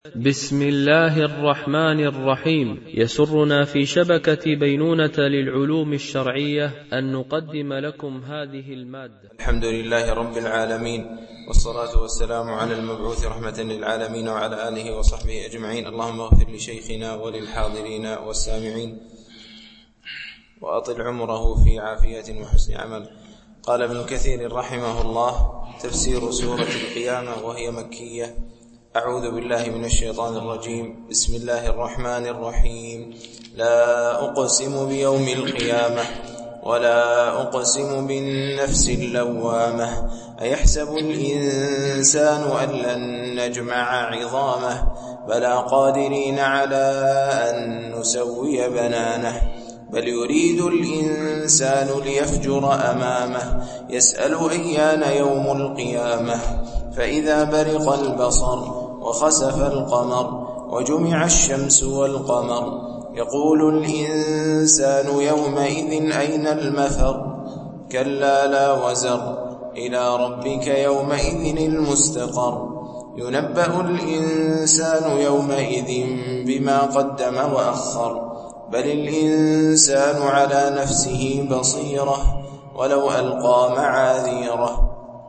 بسم الله الرحمن الرحيم. يسرنا في شبكة بينونة للعلوم الشرعية أن نقدم لكم هذه المادة. الحمد لله رب العالمين، والصلاة والسلام على المبعوث رحمة للعالمين وعلى آله وصحبه أجمعين. اللهم اغفر لشيخنا وللحاضرين والسامعين وأطل عمره في عافية وحسن عمل. قال ابن كثير رحمه الله: تفسير سورة القيامة وهي مكية. أعوذ بالله من الشيطان الرجيم. بسم الله الرحمن الرحيم. لا أقسم بيوم القيامة ولا أقسم بالنفس اللوامة أيحسب الإنسان أن لن نجمع عظامه بلى قادرين على أن نسوي بنانه بل يريد الإنسان ليفجر أمامه يسأل أيان يوم القيامة فإذا برق البصر وخسف القمر وجمع الشمس والقمر يقول الإنسان يومئذ أين المفر كلا لا وزر إلى ربك يومئذ المستقر ينبأ الإنسان يومئذ بما قدم وأخر بل الإنسان على نفسه بصيرة ولو ألقى معاذيره.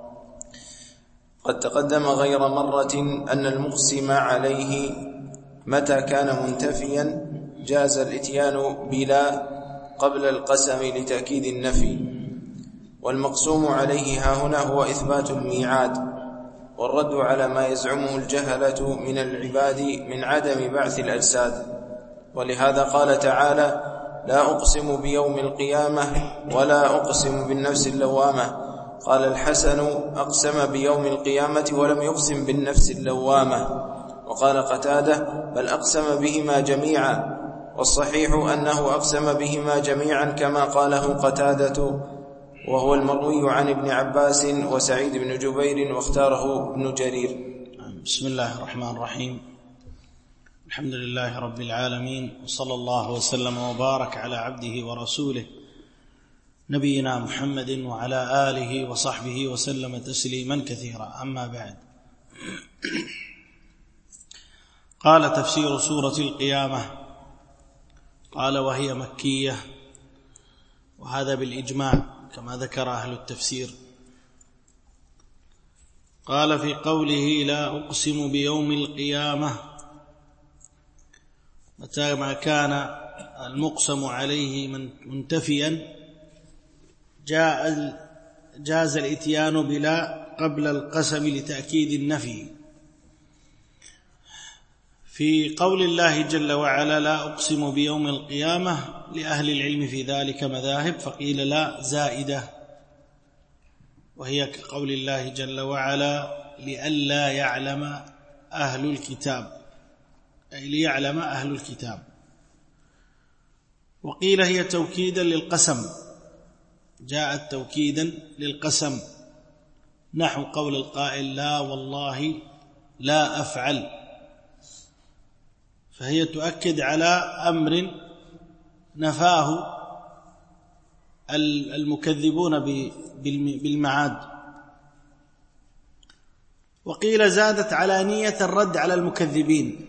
قد تقدم غير مرة أن المقسم عليه متى كان منتفيا جاز الإتيان بلا قبل القسم لتأكيد النفي، والمقسوم عليه هاهنا هو إثبات الميعاد والرد على ما يزعمه الجهلة من العباد من عدم بعث الأجساد. ولهذا قال تعالى: لا أقسم بيوم القيامة ولا أقسم بالنفس اللوامة. قال الحسن: أقسم بيوم القيامة ولم يقسم بالنفس اللوامة. وقال قتادة: بل أقسم بهما جميعا، والصحيح أنه أقسم بهما جميعا كما قاله قتادة، وهو المروي عن ابن عباس وسعيد بن جبير واختاره ابن جرير. بسم الله الرحمن الرحيم. الحمد لله رب العالمين، وصلى الله وسلم وبارك على عبده ورسوله نبينا محمد وعلى آله وصحبه وسلم تسليما كثيرا. أما بعد، قال: تفسير سورة القيامة. قال: وهي مكية، وهذا بالإجماع كما ذكر أهل التفسير. قال في قوله: لا أقسم بيوم القيامة، متى ما كان المقسم عليه منتفيا جاز الاتيان بلا قبل القسم لتأكيد النفي. في قول الله جل وعلا: لا أقسم بيوم القيامة، لأهل العلم في ذلك مذاهب، فقيل لا زائدة، وهي كقول الله جل وعلا: لئلا يعلم أهل الكتاب، أي ليعلم أهل الكتاب. وقيل هي توكيدا للقسم، جاءت توكيدا للقسم، نحو قول القائل: لا والله لا أفعل، فهي تؤكد على أمر نفاه المكذبون بالمعاد. وقيل زادت على نية الرد على المكذبين،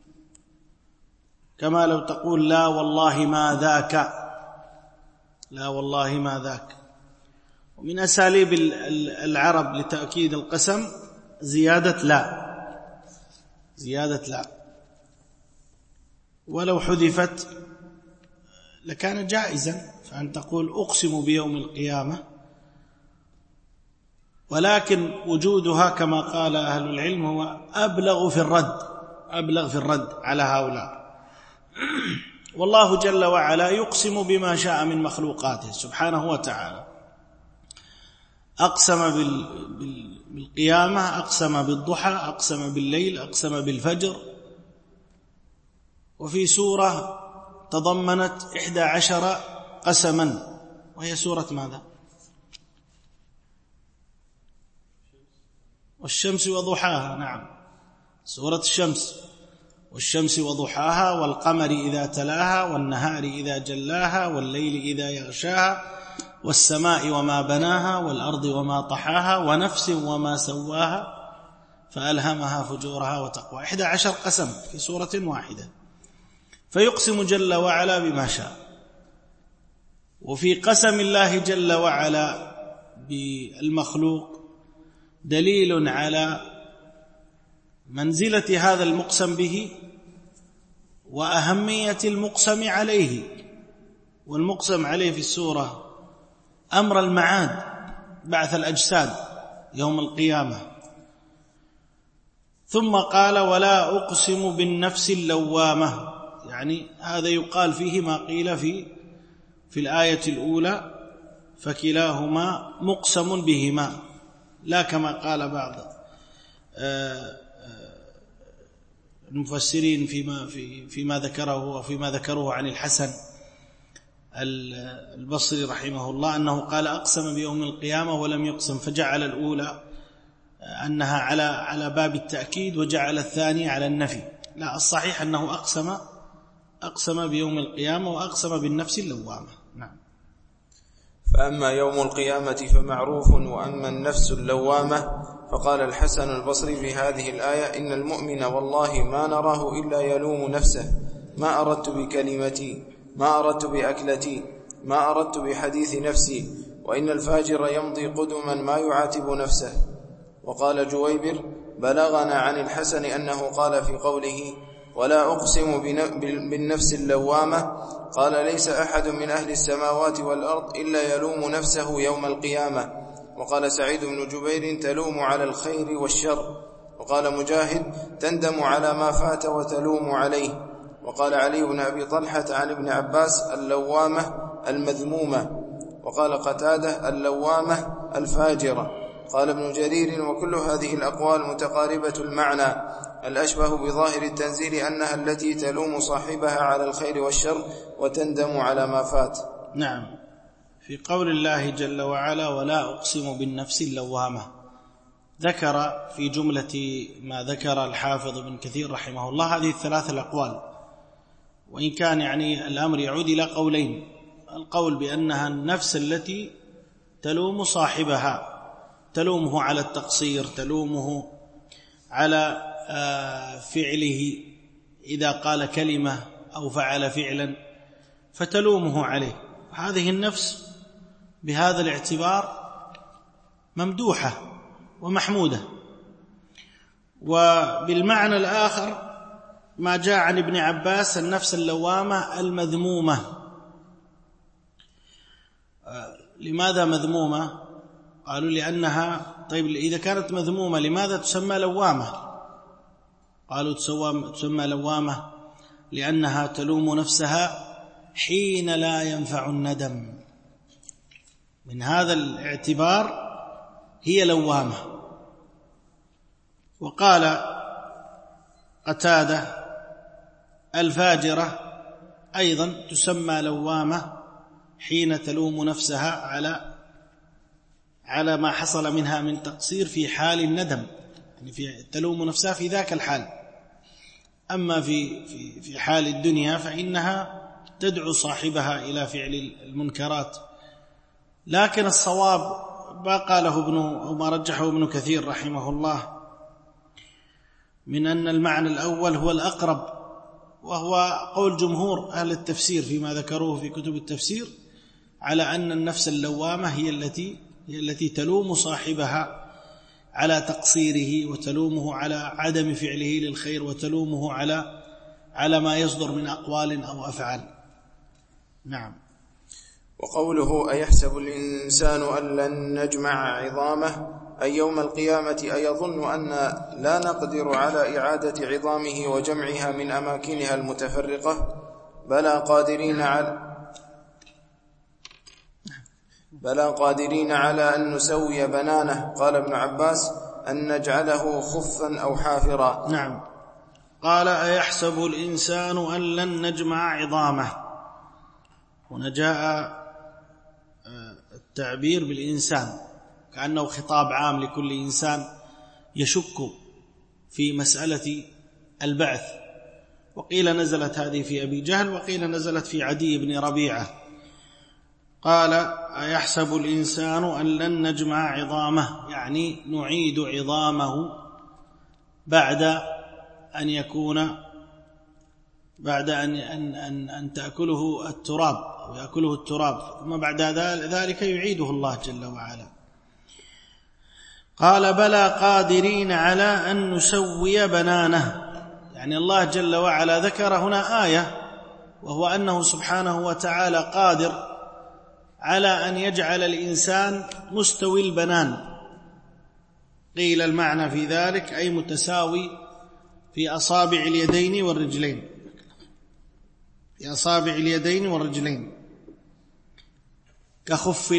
كما لو تقول: لا والله ما ذاك، لا والله ما ذاك. ومن أساليب العرب لتأكيد القسم زيادة لا، ولو حذفت لكان جائزا، فأن تقول: أقسم بيوم القيامة، ولكن وجودها كما قال أهل العلم هو أبلغ في الرد على هؤلاء. والله جل وعلا يقسم بما شاء من مخلوقاته سبحانه وتعالى. أقسم بالقيامة، أقسم بالضحى، أقسم بالليل، أقسم بالفجر. وفي سورة تضمنت 11 قسما، وهي سورة ماذا؟ والشمس وضحاها. نعم، سورة الشمس. والشمس وضحاها، والقمر إذا تلاها، والنهار إذا جلاها، والليل إذا يغشاها، والسماء وما بناها، والأرض وما طحاها، ونفس وما سواها فألهمها فجورها وتقوى. 11 قسم في سورة واحدة، فيقسم جل وعلا بما شاء. وفي قسم الله جل وعلا بالمخلوق دليل على منزلة هذا المقسم به وأهمية المقسم عليه. والمقسم عليه في السورة أمر المعاد، بعث الأجساد يوم القيامة. ثم قال ولا أقسم بالنفس اللوامة، يعني هذا يقال فيه ما قيل في الآية الأولى، فكلاهما مقسم بهما، لا كما قال بعض المفسرين فيما ذكره وفيما ذكروه عن الحسن البصري رحمه الله أنه قال أقسم بيوم القيامة ولم يقسم، فجعل الأولى أنها على باب التأكيد وجعل الثانية على النفي. لا، الصحيح أنه أقسم بيوم القيامة وأقسم بالنفس اللوامة. نعم. فأما يوم القيامة فمعروف، وأما النفس اللوامة فقال الحسن البصري في هذه الآية إن المؤمن والله ما نراه إلا يلوم نفسه، ما أردت بكلمتي، ما أردت بأكلتي، ما أردت بحديث نفسي، وإن الفاجر يمضي قدما ما يعاتب نفسه. وقال جويبر بلغنا عن الحسن أنه قال في قوله ولا أقسم بالنفس اللوامة قال ليس أحد من أهل السماوات والأرض إلا يلوم نفسه يوم القيامة. وقال سعيد بن جبير تلوم على الخير والشر. وقال مجاهد تندم على ما فات وتلوم عليه. وقال علي بن أبي طلحة عن ابن عباس اللوامة المذمومة. وقال قتادة اللوامة الفاجرة. قال ابن جرير وكل هذه الأقوال متقاربة المعنى، الأشبه بظاهر التنزيل أنها التي تلوم صاحبها على الخير والشر وتندم على ما فات. نعم. في قول الله جل وعلا ولا أقسم بالنفس اللوامة، ذكر في جملة ما ذكر الحافظ ابن كثير رحمه الله هذه الثلاث الأقوال، وإن كان يعني الأمر يعود إلى قولين: القول بأنها النفس التي تلوم صاحبها، تلومه على التقصير، تلومه على فعله إذا قال كلمة أو فعل فعلا فتلومه عليه. هذه النفس بهذا الاعتبار ممدوحة ومحمودة. وبالمعنى الآخر ما جاء عن ابن عباس النفس اللوامة المذمومة. لماذا مذمومة؟ قالوا لأنها، طيب إذا كانت مذمومة لماذا تسمى لوامة؟ قالوا تسمى لوامة لأنها تلوم نفسها حين لا ينفع الندم. من هذا الاعتبار هي لوامة. وقال قتادة الفاجرة أيضا تسمى لوامة حين تلوم نفسها على ما حصل منها من تقصير في حال الندم، يعني تلوم نفسها في ذاك الحال. أما في حال الدنيا فإنها تدعو صاحبها إلى فعل المنكرات. لكن الصواب ما قاله وما رجحه ابن كثير رحمه الله من أن المعنى الأول هو الأقرب، وهو قول جمهور أهل التفسير فيما ذكروه في كتب التفسير، على أن النفس اللوامة هي التي تلوم صاحبها على تقصيره، وتلومه على عدم فعله للخير، وتلومه على ما يصدر من أقوال أو أفعال. نعم. وقوله أيحسب الإنسان أن لن نجمع عظامه أي يوم القيامة أيظن أن لا نقدر على إعادة عظامه وجمعها من أماكنها المتفرقة؟ بلى قادرين على أن نسوي بنانه. قال ابن عباس أن نجعله خفا أو حافرا. نعم. قال أيحسب الإنسان أن لن نجمع عظامه. هنا جاء التعبير بالإنسان كأنه خطاب عام لكل إنسان يشك في مسألة البعث. وقيل نزلت هذه في أبي جهل، وقيل نزلت في عدي بن ربيعة. قال أيحسب الإنسان أن لن نجمع عظامه، يعني نعيد عظامه بعد أن تأكله التراب أو يأكله التراب، ثم بعد ذلك يعيده الله جل وعلا. قال بلى قادرين على أن نسوي بنانه، يعني الله جل وعلا ذكر هنا آية، وهو أنه سبحانه وتعالى قادر على أن يجعل الإنسان مستوي البنان. قيل المعنى في ذلك أي متساوي في أصابع اليدين والرجلين، في أصابع اليدين والرجلين، كخف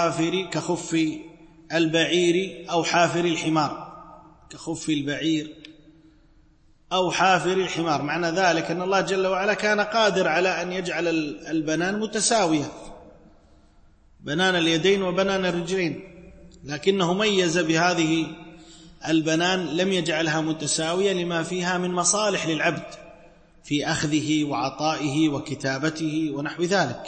البعير أو حافر الحمار، كخف البعير أو حافر الحمار. معنى ذلك أن الله جل وعلا كان قادر على أن يجعل البنان متساوية، بنان اليدين وبنان الرجلين، لكنه ميز بهذه البنان لم يجعلها متساوية لما فيها من مصالح للعبد في أخذه وعطائه وكتابته ونحو ذلك.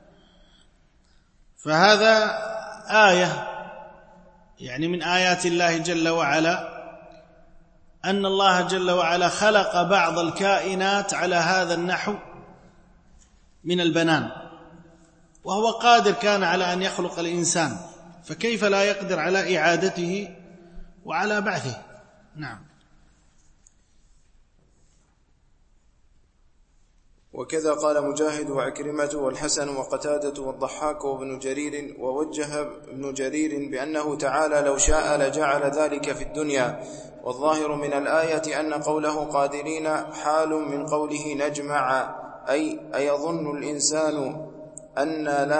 فهذا آية يعني من آيات الله جل وعلا، أن الله جل وعلا خلق بعض الكائنات على هذا النحو من البنان، وهو قادر كان على أن يخلق الإنسان، فكيف لا يقدر على إعادته وعلى بعثه؟ نعم. وكذا قال مجاهد وعكرمة والحسن وقتادة والضحاك وابن جرير، ووجه ابن جرير بأنه تعالى لو شاء لجعل ذلك في الدنيا. والظاهر من الآية أن قوله قادرين حال من قوله نجمع، أيظن الإنسان أن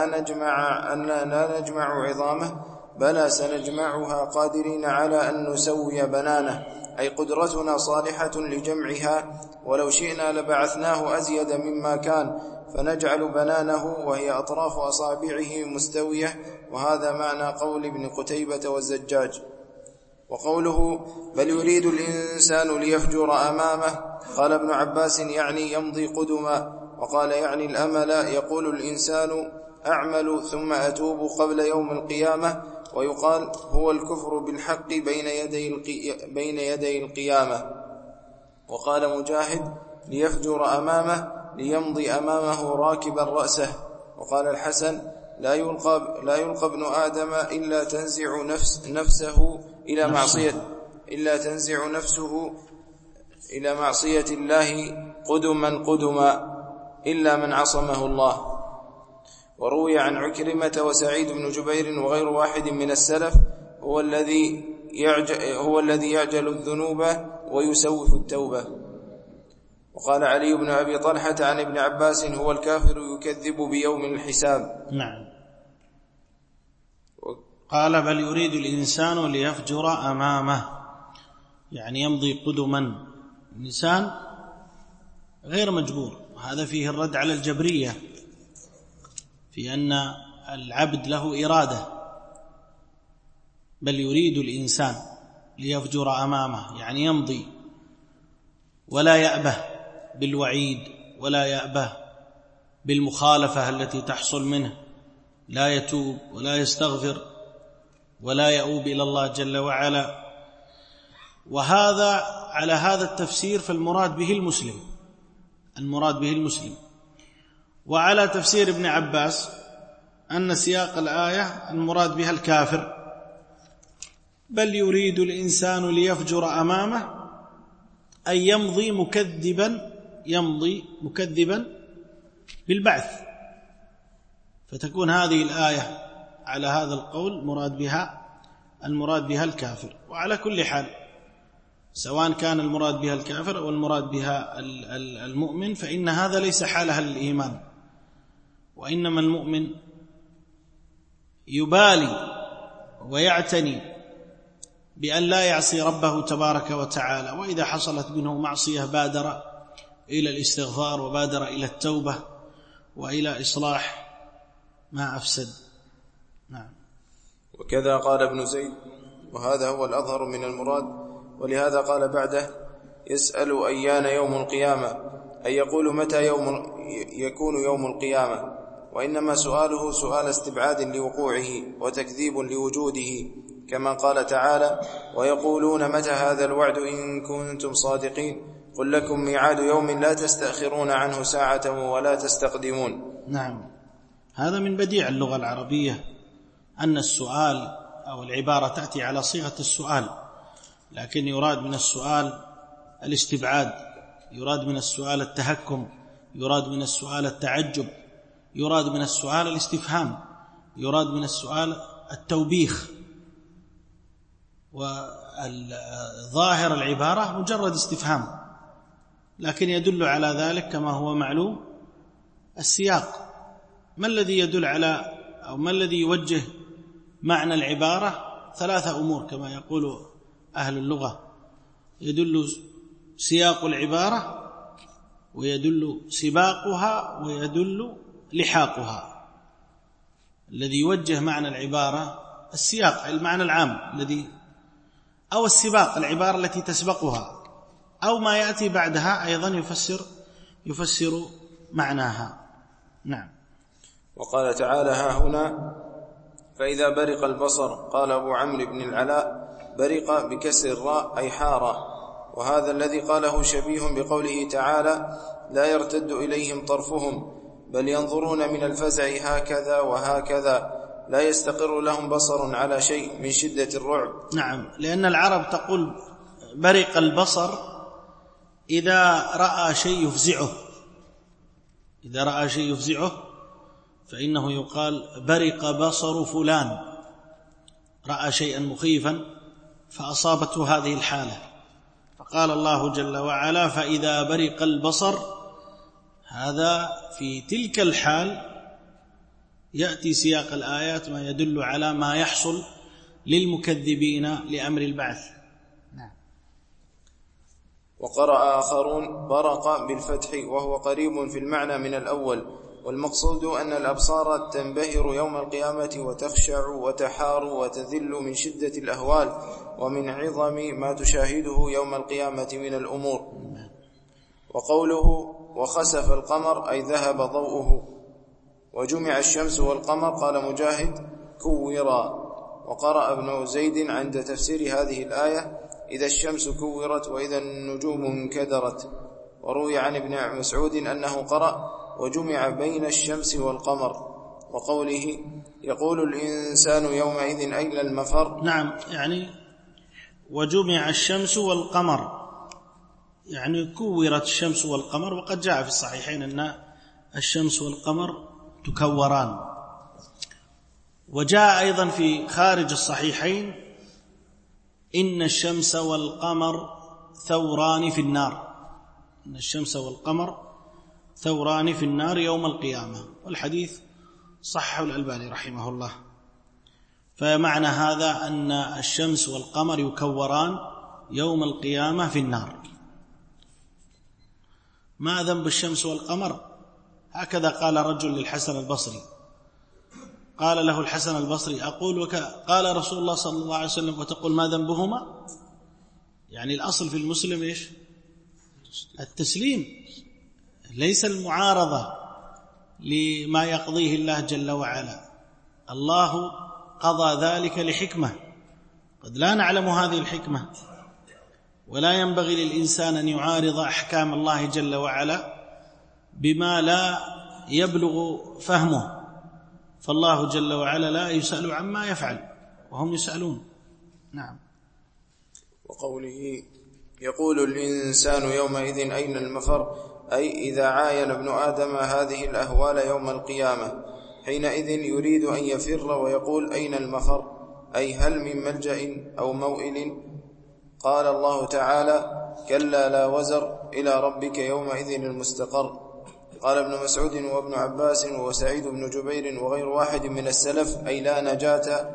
لا نجمع عظامه؟ بلى سنجمعها قادرين على أن نسوي بنانه، أي قدرتنا صالحة لجمعها، ولو شئنا لبعثناه أزيد مما كان فنجعل بنانه وهي أطراف أصابعه مستوية. وهذا معنى قول ابن قتيبة والزجاج. وقوله بل يريد الإنسان ليفجر أمامه، قال ابن عباس يعني يمضي قدما، وقال يعني الأمل، يقول الإنسان أعمل ثم أتوب قبل يوم القيامة، ويقال هو الكفر بالحق بين يدي القيامة. وقال مجاهد ليفجر أمامه ليمضي أمامه راكبا رأسه. وقال الحسن لا يلقى ابن آدم إلا تنزع نفسه إلى معصية الله قدما إلا من عصمه الله. وروي عن عكرمة وسعيد بن جبير وغير واحد من السلف هو الذي يعجل الذنوب ويسوف التوبة. وقال علي بن أبي طلحة عن ابن عباس هو الكافر يكذب بيوم الحساب. نعم. قال بل يريد الإنسان ليفجر أمامه، يعني يمضي قدما. الإنسان غير مجبور، وهذا فيه الرد على الجبرية في أن العبد له إرادة. بل يريد الإنسان ليفجر أمامه، يعني يمضي ولا يأبه بالوعيد ولا يأبه بالمخالفة التي تحصل منه، لا يتوب ولا يستغفر ولا يؤوب إلى الله جل وعلا. وهذا على هذا التفسير فالمراد به المسلم. وعلى تفسير ابن عباس أن سياق الآية المراد بها الكافر. بل يريد الإنسان ليفجر أمامه أي يمضي مكذبا بالبعث، فتكون هذه الآية على هذا القول المراد بها الكافر. وعلى كل حال سواء كان المراد بها الكافر أو المراد بها المؤمن، فإن هذا ليس حالها للإيمان، وإنما المؤمن يبالي ويعتني بأن لا يعصي ربه تبارك وتعالى، وإذا حصلت منه معصية بادر إلى الاستغفار وبادر إلى التوبة وإلى إصلاح ما أفسد. نعم. وكذا قال ابن زيد، وهذا هو الأظهر من المراد، ولهذا قال بعده يسأل أيان يوم القيامة، أي يقول متى يكون يوم القيامة، وإنما سؤاله سؤال استبعاد لوقوعه وتكذيب لوجوده، كما قال تعالى: ويقولون متى هذا الوعد إن كنتم صادقين قل لكم ميعاد يوم لا تستأخرون عنه ساعة ولا تستقدمون. نعم، هذا من بديع اللغة العربية أن السؤال أو العبارة تأتي على صيغة السؤال، لكن يراد من السؤال الاستبعاد، يراد من السؤال التهكم، يراد من السؤال التعجب، يراد من السؤال الاستفهام، يراد من السؤال التوبيخ. وظاهر العبارة مجرد استفهام، لكن يدل على ذلك كما هو معلوم السياق. ما الذي يدل على أو ما الذي يوجه معنى العبارة؟ 3 أمور كما يقول أهل اللغة: يدل سياق العبارة، ويدل سباقها، ويدل لحاقها. الذي يوجه معنى العبارة السياق، المعنى العام الذي، أو السباق، العبارة التي تسبقها، أو ما يأتي بعدها أيضا يفسر معناها. نعم. وقال تعالى: ها هنا فإذا برق البصر. قال أبو عمرو بن العلاء: برق بكسر الراء أي حار، وهذا الذي قاله شبيه بقوله تعالى: لا يرتد إليهم طرفهم بل ينظرون من الفزع هكذا وهكذا لا يستقر لهم بصر على شيء من شدة الرعب. نعم، لأن العرب تقول برق البصر إذا رأى شيء يفزعه، إذا رأى شيء يفزعه فإنه يقال برق بصر فلان، رأى شيئا مخيفا فأصابته هذه الحالة. فقال الله جل وعلا: فإذا برق البصر، هذا في تلك الحال يأتي سياق الآيات ما يدل على ما يحصل للمكذبين لأمر البعث. نعم. وقرأ آخرون برق بالفتح وهو قريب في المعنى من الأول، والمقصود أن الأبصار تنبهر يوم القيامة وتخشع وتحار وتذل من شدة الأهوال ومن عظم ما تشاهده يوم القيامة من الأمور. وقوله وخسف القمر أي ذهب ضوءه، وجمع الشمس والقمر قال مجاهد كورا. وقرأ ابن زيد عند تفسير هذه الآية إذا الشمس كورت وإذا النجوم انكدرت. وروي عن ابن مسعود أنه قرأ وجمع بين الشمس والقمر. وقوله يقول الإنسان يومئذ أين المفر. نعم، يعني وجمع الشمس والقمر، يعني كورت الشمس والقمر. وقد جاء في الصحيحين أن الشمس والقمر تكوران. وجاء أيضا في خارج الصحيحين إن الشمس والقمر ثوران في النار، إن الشمس والقمر ثوران في النار يوم القيامة. والحديث صححه الألباني رحمه الله. فمعنى هذا أن الشمس والقمر يكوران يوم القيامة في النار. ما ذنب الشمس والقمر؟ هكذا قال رجل للحسن البصري، قال له الحسن البصري أقول قال رسول الله صلى الله عليه وسلم وتقول ما ذنبهما؟ يعني الأصل في المسلم إيش؟ التسليم، ليس المعارضة لما يقضيه الله جل وعلا. الله قضى ذلك لحكمة قد لا نعلم هذه الحكمة، ولا ينبغي للإنسان أن يعارض أحكام الله جل وعلا بما لا يبلغ فهمه. فالله جل وعلا لا يسأل عما يفعل وهم يسألون. نعم. وقوله يقول الإنسان يومئذ أين المفر، أي إذا عاين ابن آدم هذه الأهوال يوم القيامة حينئذ يريد أن يفر ويقول أين المفر، أي هل من ملجأ أو موئل. قال الله تعالى كلا لا وزر إلى ربك يومئذ المستقر. قال ابن مسعود وابن عباس وسعيد بن جبير وغير واحد من السلف أي لا نجاة.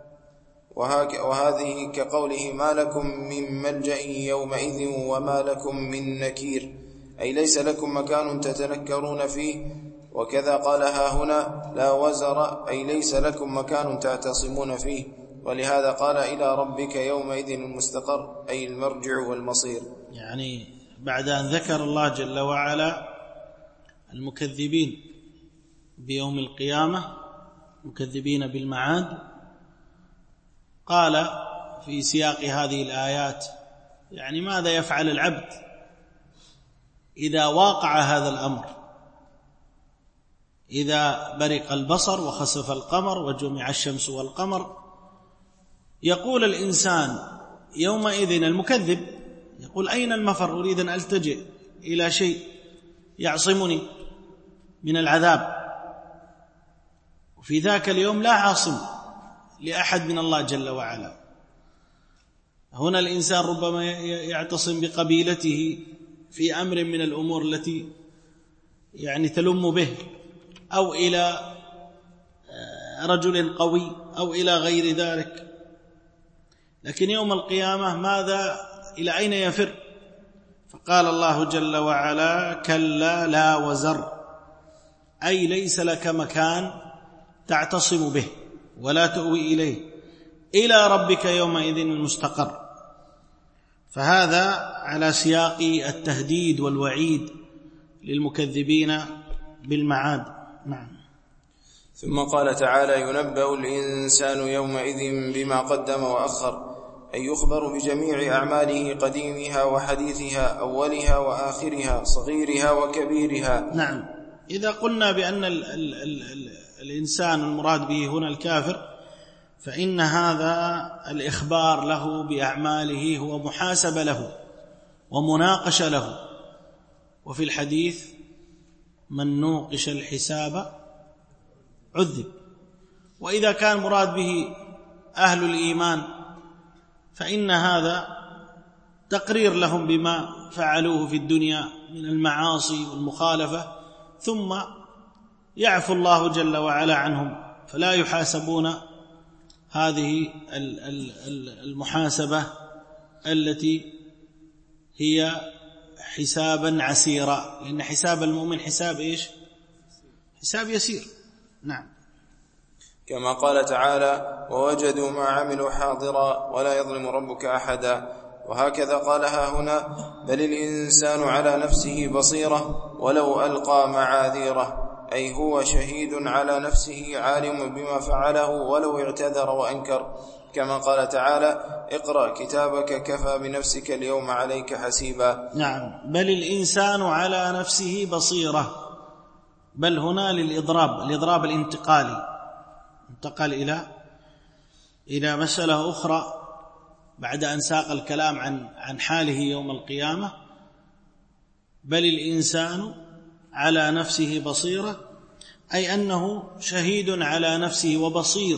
وهذه كقوله ما لكم من ملجأ يومئذ وما لكم من نكير، أي ليس لكم مكان تتنكرون فيه. وكذا قال ها هنا لا وزر، أي ليس لكم مكان تعتصمون فيه. ولهذا قال إلى ربك يومئذ المستقر، أي المرجع والمصير. يعني بعد أن ذكر الله جل وعلا المكذبين بيوم القيامة، مكذبين بالمعاد، قال في سياق هذه الآيات يعني ماذا يفعل العبد إذا واقع هذا الأمر، إذا برق البصر وخسف القمر وجمع الشمس والقمر. يقول الإنسان يومئذ المكذب يقول أين المفر؟ أريد أن ألتجئ إلى شيء يعصمني من العذاب، وفي ذاك اليوم لا عاصم لأحد من الله جل وعلا. هنا الإنسان ربما يعتصم بقبيلته في أمر من الأمور التي يعني تلم به، أو إلى رجل قوي أو إلى غير ذلك. لكن يوم القيامة ماذا؟ إلى أين يفر؟ فقال الله جل وعلا: كلا لا وزر، أي ليس لك مكان تعتصم به ولا تؤوي إليه، إلى ربك يومئذ المستقر. فهذا على سياق التهديد والوعيد للمكذبين بالمعاد. نعم. ثم قال تعالى: ينبأ الإنسان يومئذ بما قدم وأخر، أي يخبر بجميع أعماله قديمها وحديثها، أولها وآخرها، صغيرها وكبيرها. نعم. إذا قلنا بأن الإنسان المراد به هنا الكافر، فإن هذا الإخبار له بأعماله هو محاسبة له ومناقشة له. وفي الحديث: من نوقش الحساب عذب. وإذا كان مراد به أهل الإيمان فإن هذا تقرير لهم بما فعلوه في الدنيا من المعاصي والمخالفة، ثم يعفو الله جل وعلا عنهم فلا يحاسبون هذه المحاسبة التي هي حسابا عسيرا، لأن حساب المؤمن حساب إيش؟ حساب يسير. نعم. كما قال تعالى: ووجدوا ما عملوا حاضرا ولا يظلم ربك أحدا. وهكذا قالها هنا: بل الإنسان على نفسه بصيرة ولو ألقى معاذيره، أي هو شهيد على نفسه عالم بما فعله ولو اعتذر وأنكر. كما قال تعالى: اقرأ كتابك كفى بنفسك اليوم عليك حسيبا. نعم. بل الإنسان على نفسه بصيرة، بل هنا الإضراب الانتقالي، انتقل إلى مسألة أخرى بعد أن ساق الكلام عن حاله يوم القيامة. بل الإنسان على نفسه بصيرة، أي أنه شهيد على نفسه وبصير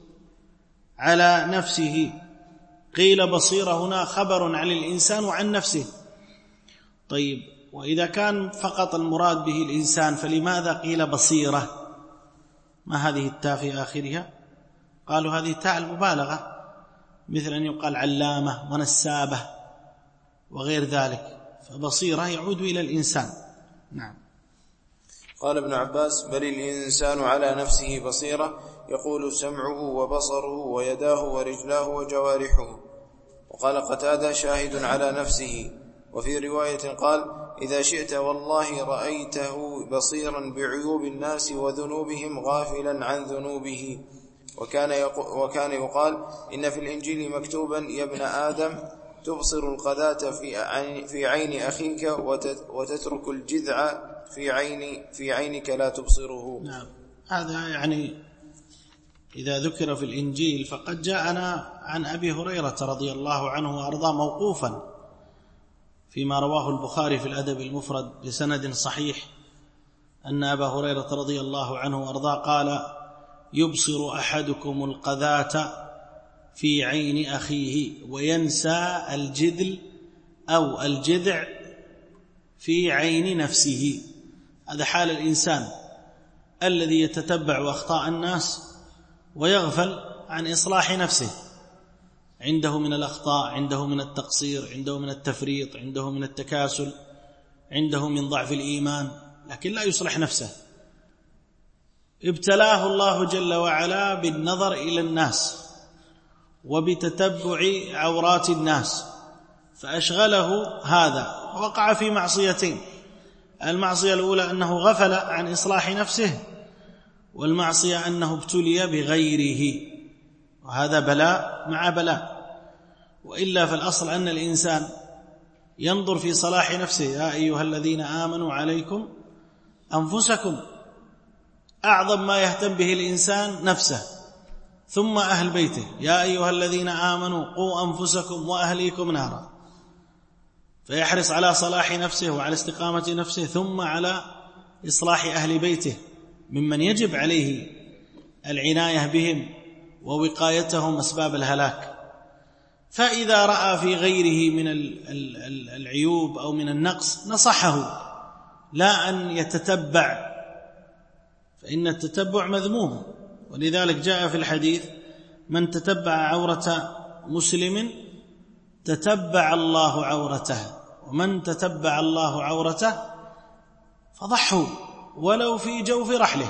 على نفسه. قيل بصيرة هنا خبر عن الإنسان وعن نفسه. طيب، وإذا كان فقط المراد به الإنسان فلماذا قيل بصيرة؟ ما هذه التاء في آخرها؟ قالوا هذه تاء المبالغة، مثل أن يقال علامة ونسابة وغير ذلك، فبصيرة يعود إلى الإنسان. نعم. قال ابن عباس: بل الإنسان على نفسه بصيرة، يقول سمعه وبصره ويداه ورجلاه وجوارحه. وقال قتادة: شاهد على نفسه. وفي رواية قال: إذا شئت والله رأيته بصيرا بعيوب الناس وذنوبهم غافلا عن ذنوبه. وكان يقال: إن في الإنجيل مكتوبا: يا ابن آدم تبصر القذاة في عين أخيك وتترك الجذع في عينك لا تبصره. نعم. هذا يعني إذا ذكر في الإنجيل فقد جاءنا عن أبي هريرة رضي الله عنه وأرضاه موقوفا فيما رواه البخاري في الأدب المفرد بسند صحيح، أن أبا هريرة رضي الله عنه وأرضاه قال: يبصر أحدكم القذاة في عين أخيه وينسى الجذل أو الجذع في عين نفسه. هذا حال الإنسان الذي يتتبع أخطاء الناس ويغفل عن إصلاح نفسه. عنده من الأخطاء، عنده من التقصير، عنده من التفريط، عنده من التكاسل، عنده من ضعف الإيمان، لكن لا يصلح نفسه. ابتلاه الله جل وعلا بالنظر إلى الناس وبتتبع عورات الناس فأشغله هذا، وقع في معصيتين. المعصية الأولى أنه غفل عن إصلاح نفسه، والمعصية أنه ابتلي بغيره، وهذا بلاء مع بلاء. وإلا فالأصل أن الإنسان ينظر في صلاح نفسه. يا أيها الذين آمنوا عليكم أنفسكم، أعظم ما يهتم به الإنسان نفسه ثم أهل بيته. يا أيها الذين آمنوا قوا أنفسكم وأهليكم نارا، فيحرص على صلاح نفسه وعلى استقامة نفسه ثم على إصلاح أهل بيته ممن يجب عليه العناية بهم ووقايتهم أسباب الهلاك. فإذا رأى في غيره من العيوب أو من النقص نصحه، لا أن يتتبع، فإن التتبع مذموم. ولذلك جاء في الحديث: من تتبع عورة مسلم تتبع الله عورته، ومن تتبع الله عورته فضحه ولو في جوف رحله.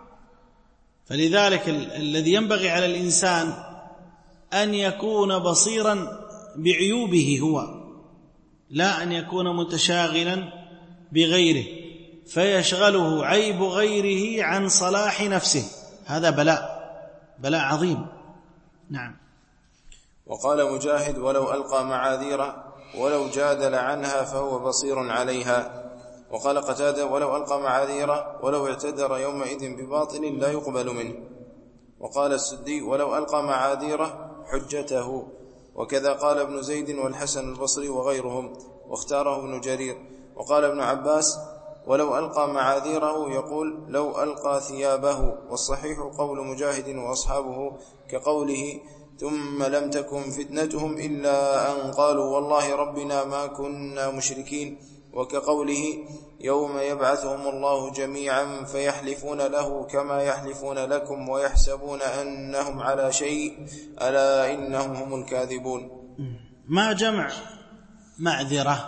فلذلك الذي ينبغي على الإنسان أن يكون بصيرا بعيوبه هو، لا أن يكون متشاغلا بغيره فيشغله عيب غيره عن صلاح نفسه. هذا بلاء عظيم. نعم. وقال مجاهد: ولو ألقى معاذيره ولو جادل عنها فهو بصير عليها. وقال قتادة: ولو ألقى معاذيره ولو اعتذر يومئذ بباطل لا يقبل منه. وقال السدي: ولو ألقى معاذيره حجته. وكذا قال ابن زيد والحسن البصري وغيرهم، واختاره ابن جرير. وقال ابن عباس: ولو ألقى معاذيره يقول لو ألقى ثيابه. والصحيح قول مجاهد وأصحابه كقوله: ثم لم تكن فتنتهم إلا أن قالوا والله ربنا ما كنا مشركين. وكقوله: يوم يبعثهم الله جميعا فيحلفون له كما يحلفون لكم ويحسبون أنهم على شيء ألا إنهم هم الكاذبون. ما جمع معذرة؟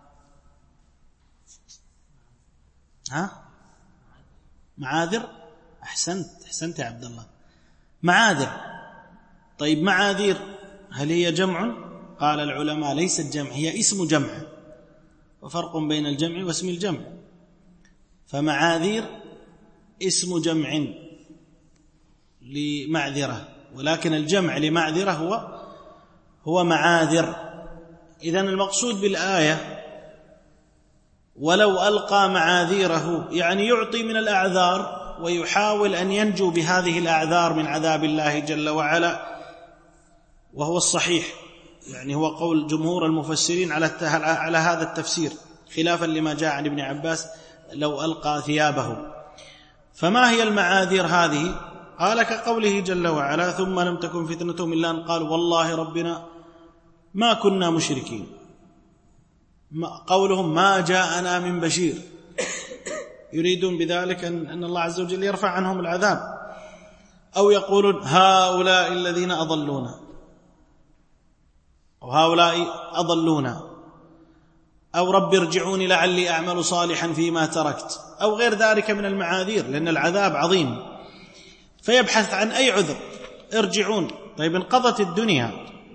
معاذر. أحسنت يا عبد الله. معاذر. طيب معاذير هل هي جمع؟ قال العلماء ليست جمع، هي اسم جمع، وفرق بين الجمع واسم الجمع. فمعاذير اسم جمع لمعذرة، ولكن الجمع لمعذرة هو معاذر. إذن المقصود بالآية ولو ألقى معاذيره يعني يعطي من الأعذار ويحاول أن ينجو بهذه الأعذار من عذاب الله جل وعلا، وهو الصحيح، يعني هو قول جمهور المفسرين على هذا التفسير، خلافا لما جاء عن ابن عباس لو ألقى ثيابه. فما هي المعاذير هذه؟ قال كقوله جل وعلا: ثم لم تكن فتنتهم إلا أن قالوا والله ربنا ما كنا مشركين. قولهم ما جاءنا من بشير، يريدون بذلك أن الله عز وجل يرفع عنهم العذاب. أو يقولون هؤلاء الذين أضلونا، أو هؤلاء أضلونا، أو رب ارجعوني لعلي أعمل صالحا فيما تركت، أو غير ذلك من المعاذير، لأن العذاب عظيم. فيبحث عن أي عذر. ارجعون، طيب انقضت الدنيا.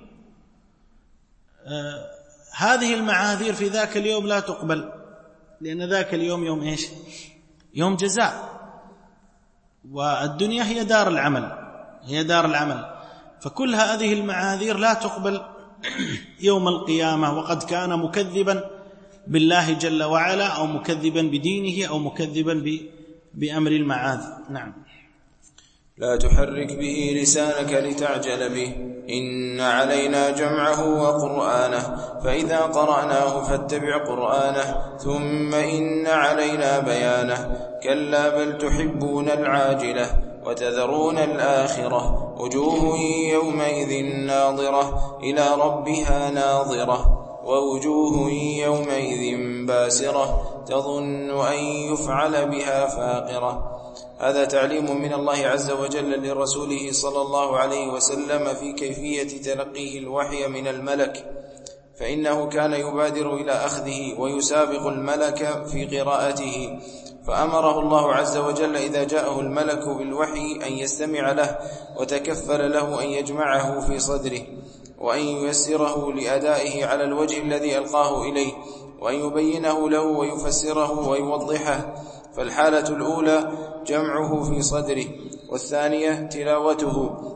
هذه المعاذير في ذاك اليوم لا تقبل، لأن ذاك اليوم يوم إيش؟ يوم جزاء، والدنيا هي دار العمل، فكل هذه المعاذير لا تقبل يوم القيامة، وقد كان مكذبا بالله جل وعلا، أو مكذبا بدينه، أو مكذبا بأمر المعاذ. نعم. لا تحرك به لسانك لتعجل به، إن علينا جمعه وقرآنه، فإذا قرأناه فاتبع قرآنه، ثم إن علينا بيانه. كلا بل تحبون العاجلة وتذرون الآخرة، وجوه يومئذ ناظرة إلى ربها ناظرة، ووجوه يومئذ باسرة تظن أن يفعل بها فاقرة. هذا تعليم من الله عز وجل لرسوله صلى الله عليه وسلم في كيفية تلقيه الوحي من الملك، فإنه كان يبادر إلى أخذه ويسابق الملك في قراءته، فأمره الله عز وجل إذا جاءه الملك بالوحي أن يستمع له، وتكفل له أن يجمعه في صدره، وأن ييسره لأدائه على الوجه الذي ألقاه إليه، وأن يبينه له ويفسره ويوضحه. فالحالة الأولى جمعه في صدره، والثانية تلاوته،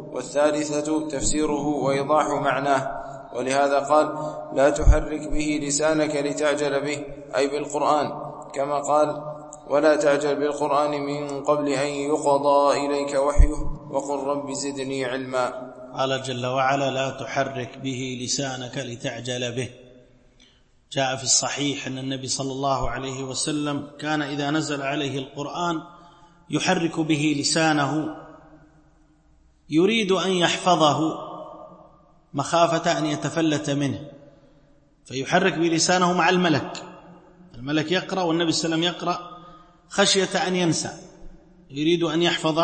والثالثة تفسيره وإيضاح معناه. ولهذا قال: لا تحرك به لسانك لتعجل به، أي بالقرآن، كما قال: ولا تعجل بالقرآن من قبل أن يقضى إليك وحيه وقل رب زدني علما. قال جل وعلا: لا تحرك به لسانك لتعجل به. جاء في الصحيح أن النبي صلى الله عليه وسلم كان إذا نزل عليه القرآن يحرك به لسانه، يريد أن يحفظه مخافة أن يتفلت منه، فيحرك بلسانه مع الملك يقرأ والنبي صلى الله عليه وسلم يقرأ خشية أن ينسى، يريد أن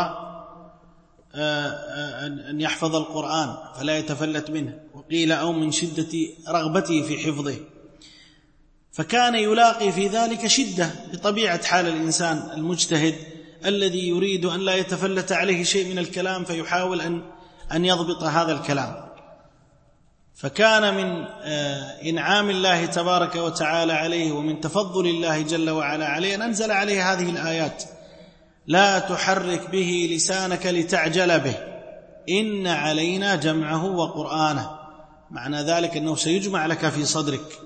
يحفظ القرآن فلا يتفلت منه، وقيل أو من شدة رغبته في حفظه، فكان يلاقي في ذلك شدة بطبيعة حال الإنسان المجتهد الذي يريد أن لا يتفلت عليه شيء من الكلام، فيحاول أن يضبط هذا الكلام. فكان من إنعام الله تبارك وتعالى عليه ومن تفضل الله جل وعلا عليه أن أنزل عليه هذه الآيات: لا تحرك به لسانك لتعجل به إن علينا جمعه وقرآنه. معنى ذلك أنه سيجمع لك في صدرك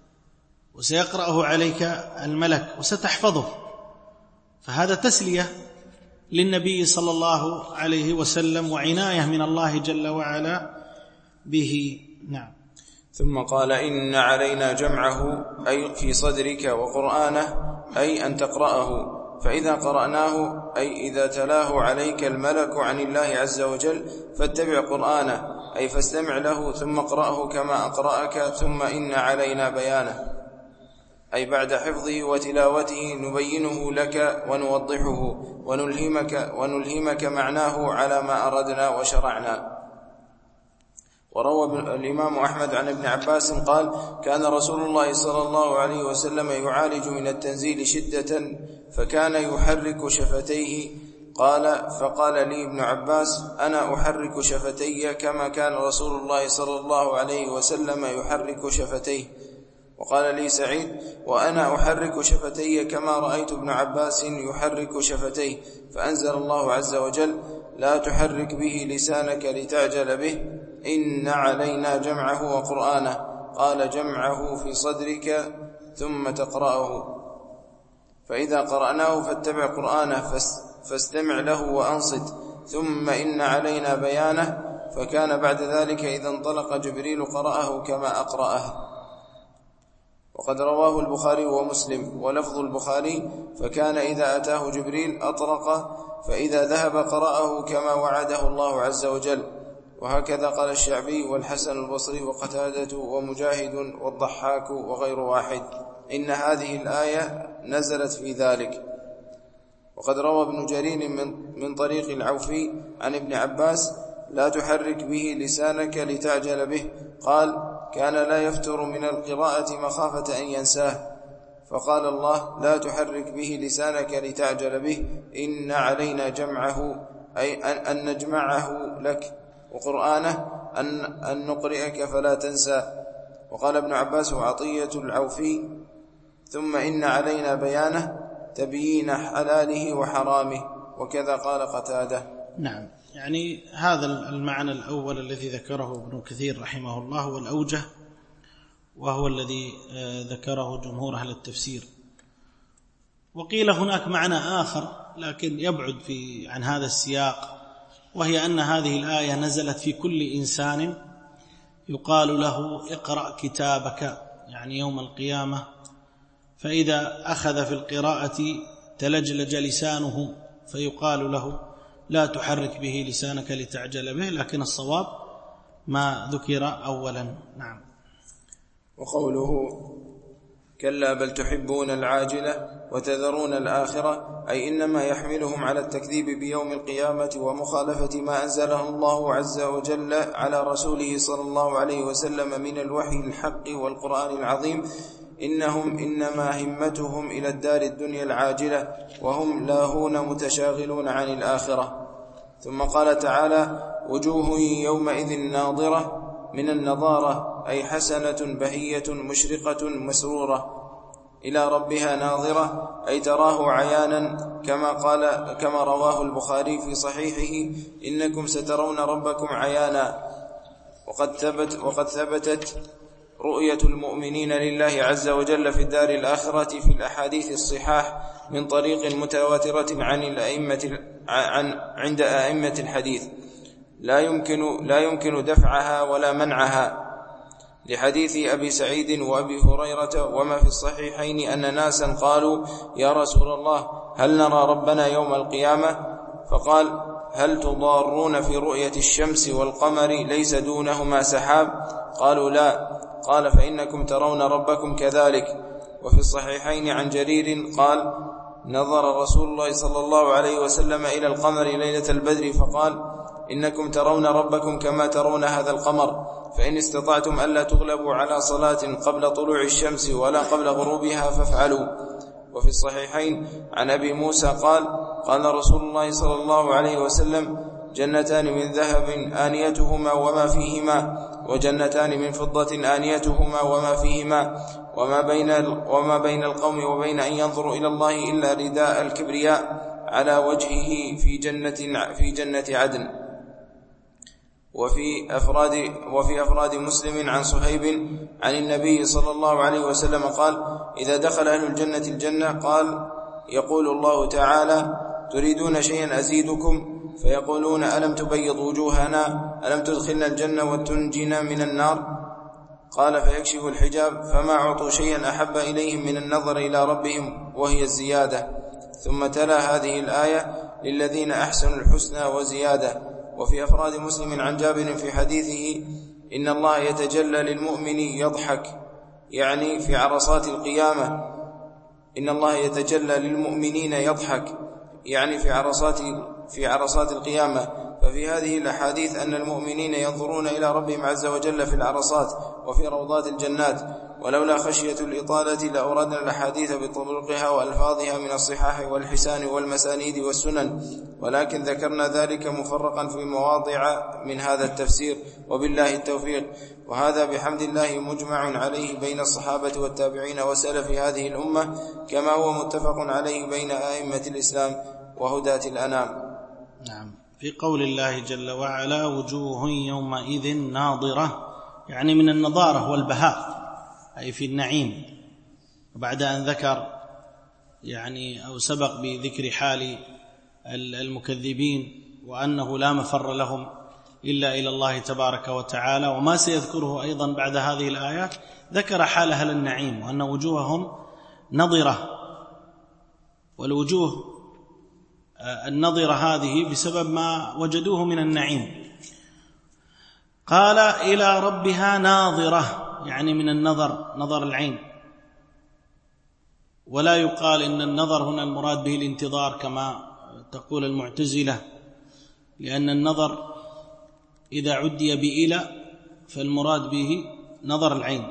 وسيقرأه عليك الملك وستحفظه، فهذا تسلية للنبي صلى الله عليه وسلم وعناية من الله جل وعلا به. نعم. ثم قال: إن علينا جمعه، أي في صدرك، وقرآنه، أي أن تقرأه، فإذا قرأناه، أي إذا تلاه عليك الملك عن الله عز وجل، فاتبع قرآنه، أي فاستمع له ثم اقرأه كما أقرأك، ثم إن علينا بيانه، أي بعد حفظه وتلاوته نبينه لك ونوضحه ونلهمك معناه على ما أردنا وشرعنا. وروى الإمام أحمد عن ابن عباس قال: كان رسول الله صلى الله عليه وسلم يعالج من التنزيل شدة فكان يحرك شفتيه. فقال لي ابن عباس: أنا أحرك شفتي كما كان رسول الله صلى الله عليه وسلم يحرك شفتيه. وقال لي سعيد: وأنا أحرك شفتي كما رأيت ابن عباس يحرك شفتيه. فأنزل الله عز وجل: لا تحرك به لسانك لتعجل به إن علينا جمعه وقرآنه. قال: جمعه في صدرك ثم تقرأه، فإذا قرأناه فاتبع قرآنه فاستمع له وأنصت، ثم إن علينا بيانه. فكان بعد ذلك إذا انطلق جبريل قرأه كما أقرأه. وقد رواه البخاري ومسلم، ولفظ البخاري: فكان إذا أتاه جبريل أطرق، فإذا ذهب قرأه كما وعده الله عز وجل. وهكذا قال الشعبي والحسن البصري وقتادة ومجاهد والضحاك وغير واحد، إن هذه الآية نزلت في ذلك. وقد روى ابن جرير من طريق العوفي عن ابن عباس: لا تحرك به لسانك لتعجل به. قال: كان لا يفتر من القراءة مخافة أن ينساه. فقال الله: لا تحرك به لسانك لتعجل به إن علينا جمعه، أي أن نجمعه لك، وقرآنه أن نقرئك فلا تنسى. وقال ابن عباس وعطية العوفي: ثم إن علينا بيانه، تبيين حلاله وحرامه. وكذا قال قتادة. نعم، يعني هذا المعنى الأول الذي ذكره ابن كثير رحمه الله هو الأوجه، وهو الذي ذكره جمهور أهل التفسير. وقيل هناك معنى آخر لكن يبعد عن هذا السياق، وهي أن هذه الآية نزلت في كل إنسان يقال له: اقرأ كتابك، يعني يوم القيامة، فإذا أخذ في القراءة تلجلج لسانه فيقال له: لا تحرك به لسانك لتعجل به، لكن الصواب ما ذكر أولا. نعم. وقوله: كلا بل تحبون العاجلة وتذرون الآخرة، أي إنما يحملهم على التكذيب بيوم القيامة ومخالفة ما أنزله الله عز وجل على رسوله صلى الله عليه وسلم من الوحي الحق والقرآن العظيم. إنهم إنما همتهم إلى الدار الدنيا العاجلة، وهم لاهون متشاغلون عن الآخرة. ثم قال تعالى: وجوه يومئذ ناظرة، من النظارة أي حسنة بهية مشرقة مسرورة، إلى ربها ناظرة، أي تراه عيانا، كما رواه البخاري في صحيحه: إنكم سترون ربكم عيانا. وقد ثبتت رؤية المؤمنين لله عز وجل في الدار الآخرة في الأحاديث الصحاح من طريق متواترة عند أئمة الحديث، لا يمكن دفعها ولا منعها، لحديث أبي سعيد وأبي هريرة وما في الصحيحين أن ناسا قالوا: يا رسول الله، هل نرى ربنا يوم القيامة؟ فقال: هل تضارون في رؤية الشمس والقمر ليس دونهما سحاب؟ قالوا: لا. قال: فإنكم ترون ربكم كذلك. وفي الصحيحين عن جرير قال: نظر رسول الله صلى الله عليه وسلم إلى القمر ليلة البدر فقال: إنكم ترون ربكم كما ترون هذا القمر، فإن استطعتم ألا تغلبوا على صلاة قبل طلوع الشمس ولا قبل غروبها فافعلوا. وفي الصحيحين عن أبي موسى قال: قال رسول الله صلى الله عليه وسلم: جنتان من ذهب آنيتهما وما فيهما، وجنتان من فضة آنيتهما وما فيهما، وما بين القوم وبين أن ينظروا إلى الله إلا رداء الكبرياء على وجهه في جنة عدن. وفي أفراد مسلم عن صهيب عن النبي صلى الله عليه وسلم قال: إذا دخل أهل الجنة الجنة قال: يقول الله تعالى: تريدون شيئا أزيدكم؟ فيقولون: ألم تبيض وجوهنا؟ ألم تدخلنا الجنة وتنجنا من النار؟ قال: فيكشف الحجاب، فما أعطوا شيئا أحب إليهم من النظر إلى ربهم وهي الزيادة. ثم تلا هذه الآية: للذين أحسنوا الحسنى وزيادة. وفي أفراد مسلم عن جابر في حديثه: إن الله يتجلى للمؤمن يضحك، يعني في عرصات القيامة. إن الله يتجلى للمؤمنين يضحك، يعني في عرصات القيامة. ففي هذه الأحاديث أن المؤمنين ينظرون إلى ربهم عز وجل في العرصات وفي روضات الجنات. ولولا خشية الإطالة لأوردنا الأحاديث بطرقها وألفاظها من الصحاح والحسان والمسانيد والسنن، ولكن ذكرنا ذلك مفرقا في مواضع من هذا التفسير، وبالله التوفيق. وهذا بحمد الله مجمع عليه بين الصحابة والتابعين وسلف هذه الأمة، كما هو متفق عليه بين أئمة الإسلام وهداة الأنام. نعم. في قول الله جل وعلا: وجوه يومئذ ناظرة، يعني من النضارة والبهاء، أي في النعيم. وبعد أن ذكر أو سبق بذكر حال المكذبين وأنه لا مفر لهم إلا إلى الله تبارك وتعالى، وما سيذكره أيضا بعد هذه الآيات، ذكر حال أهل النعيم وأن وجوههم نضرة. والوجوه النظرة هذه بسبب ما وجدوه من النعيم. قال: إلى ربها ناظرة، يعني من النظر، نظر العين. ولا يقال إن النظر هنا المراد به الانتظار كما تقول المعتزلة، لأن النظر إذا عدي بإلى فالمراد به نظر العين،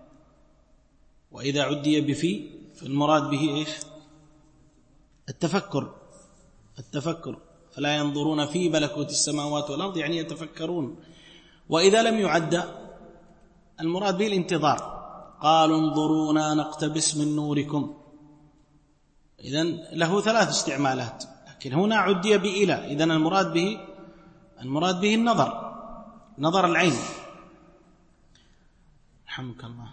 وإذا عدي بفي فالمراد به إيش؟ التفكر. فلا ينظرون في ملكوت السماوات والأرض، يعني يتفكرون. وإذا لم يعد المراد به الانتظار، قالوا انظرونا نقتبس من نوركم. إذن له 3 استعمالات، لكن هنا عدي بإلى، إذن المراد به النظر، نظر العين. رحمك الله.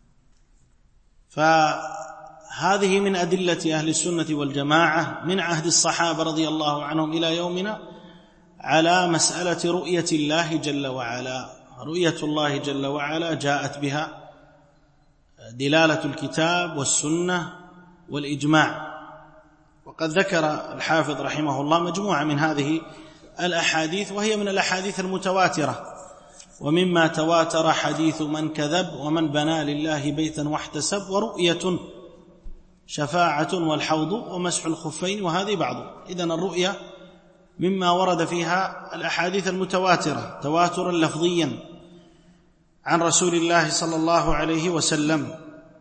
هذه من أدلة أهل السنة والجماعة من عهد الصحابة رضي الله عنهم إلى يومنا على مسألة رؤية الله جل وعلا. رؤية الله جل وعلا جاءت بها دلالة الكتاب والسنة والإجماع. وقد ذكر الحافظ رحمه الله مجموعة من هذه الأحاديث، وهي من الأحاديث المتواترة. ومما تواتر حديث من كذب ومن بنى لله بيتا واحتسب، ورؤية شفاعة والحوض ومسح الخفين، وهذه بعض. إذن الرؤية مما ورد فيها الأحاديث المتواترة تواترا لفظيا عن رسول الله صلى الله عليه وسلم.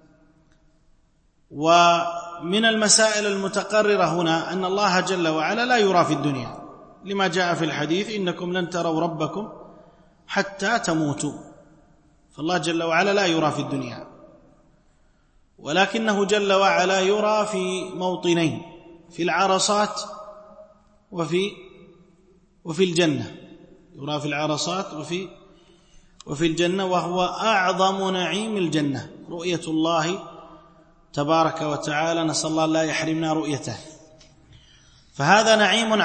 ومن المسائل المتقررة هنا أن الله جل وعلا لا يرى في الدنيا، لما جاء في الحديث: إنكم لن تروا ربكم حتى تموتوا. فالله جل وعلا لا يرى في الدنيا. ولكنه جل وعلا يرى في موطنين، في العرصات وفي الجنة، يرى في العرصات وفي الجنة، وهو أعظم نعيم الجنة رؤية الله تبارك وتعالى، نسأل الله لا يحرمنا رؤيته. فهذا نعيم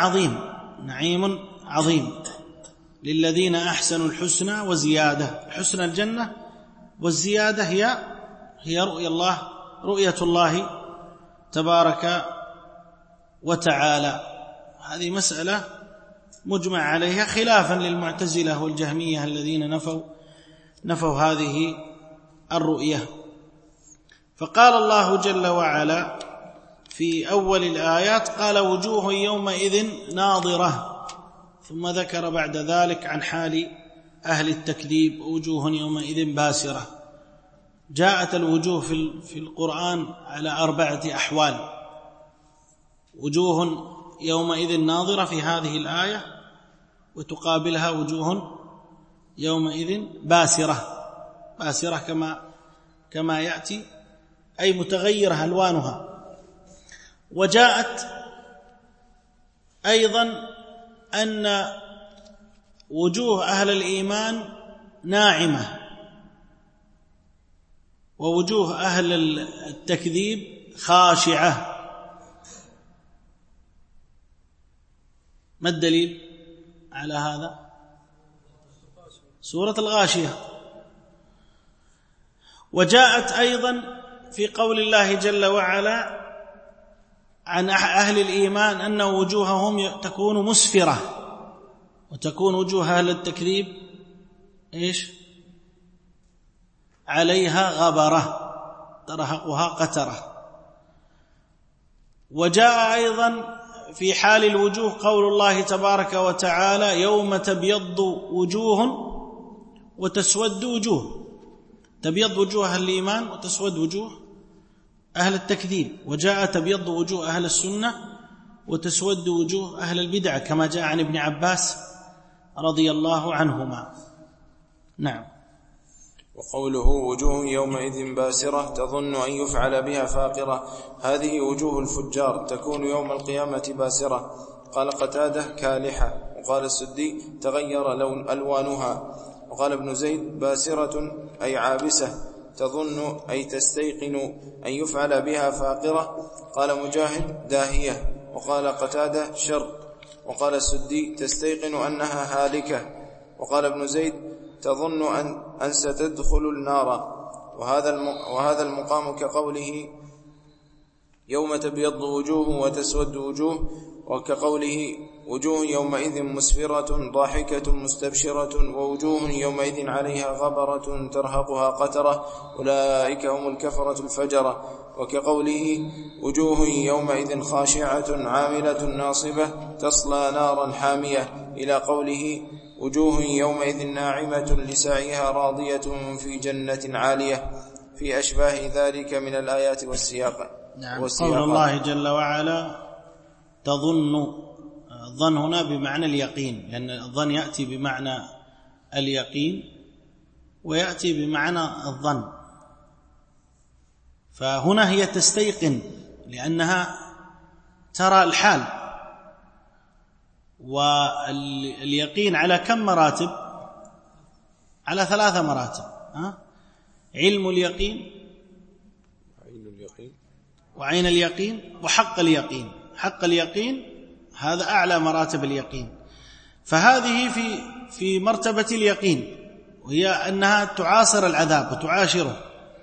عظيم للذين أحسنوا الحسنى وزيادة. الحسنى الجنة، والزيادة هي رؤية الله تبارك وتعالى. هذه مسألة مجمع عليها، خلافا للمعتزلة والجهمية الذين نفوا هذه الرؤية. فقال الله جل وعلا في أول الآيات: قال وجوه يومئذ ناظرة، ثم ذكر بعد ذلك عن حال أهل التكذيب: وجوه يومئذ باسرة. جاءت الوجوه في القرآن على 4 أحوال: وجوه يومئذ ناظرة في هذه الآية، وتقابلها وجوه يومئذ باسرة كما يأتي، أي متغيرة ألوانها. وجاءت أيضا أن وجوه أهل الإيمان ناعمة، ووجوه أهل التكذيب خاشعة. ما الدليل على هذا؟ سورة الغاشية. وجاءت أيضا في قول الله جل وعلا عن أهل الإيمان أن وجوههم تكون مسفرة، وتكون وجوه أهل التكذيب عليها غبرة ترهقها قترة. وجاء أيضا في حال الوجوه قول الله تبارك وتعالى: يوم تبيض وجوه وتسود وجوه. تبيض وجوه أهل الإيمان وتسود وجوه أهل التكذيب. وجاء تبيض وجوه أهل السنة وتسود وجوه أهل البدع، كما جاء عن ابن عباس رضي الله عنهما. نعم. وقوله وجوه يومئذ باسرة تظن أن يفعل بها فاقرة، هذه وجوه الفجار تكون يوم القيامة باسرة. قال قتادة: كالحة. وقال السدي: تغير لون ألوانها. وقال ابن زيد: باسرة أي عابسة، تظن أي تستيقن أن يفعل بها فاقرة. قال مجاهد: داهية. وقال قتادة: شر. وقال السدي: تستيقن أنها هالكة. وقال ابن زيد: تظن أن ستدخل النار. وهذا المقام كقوله: يوم تبيض وجوه وتسود وجوه، وكقوله: وجوه يومئذ مسفرة ضاحكة مستبشرة، ووجوه يومئذ عليها غبرة ترهقها قترة، أولئك هم الكفرة الفجرة. وكقوله: وجوه يومئذ خاشعة عاملة ناصبة تصلى نارا حامية، إلى قوله: وجوه يومئذ ناعمة لسعيها راضية في جنة عالية، في أشباه ذلك من الآيات والسياق. نعم. قول الله جل وعلا: تظن. الظن هنا بمعنى اليقين، لأن الظن يأتي بمعنى اليقين ويأتي بمعنى الظن. فهنا هي تستيقن لأنها ترى الحال. واليقين على كم مراتب؟ على 3 مراتب. علم اليقين، وعين اليقين، وحق اليقين. حق اليقين هذا أعلى مراتب اليقين. فهذه في مرتبة اليقين، وهي أنها تعاصر العذاب وتعاشره.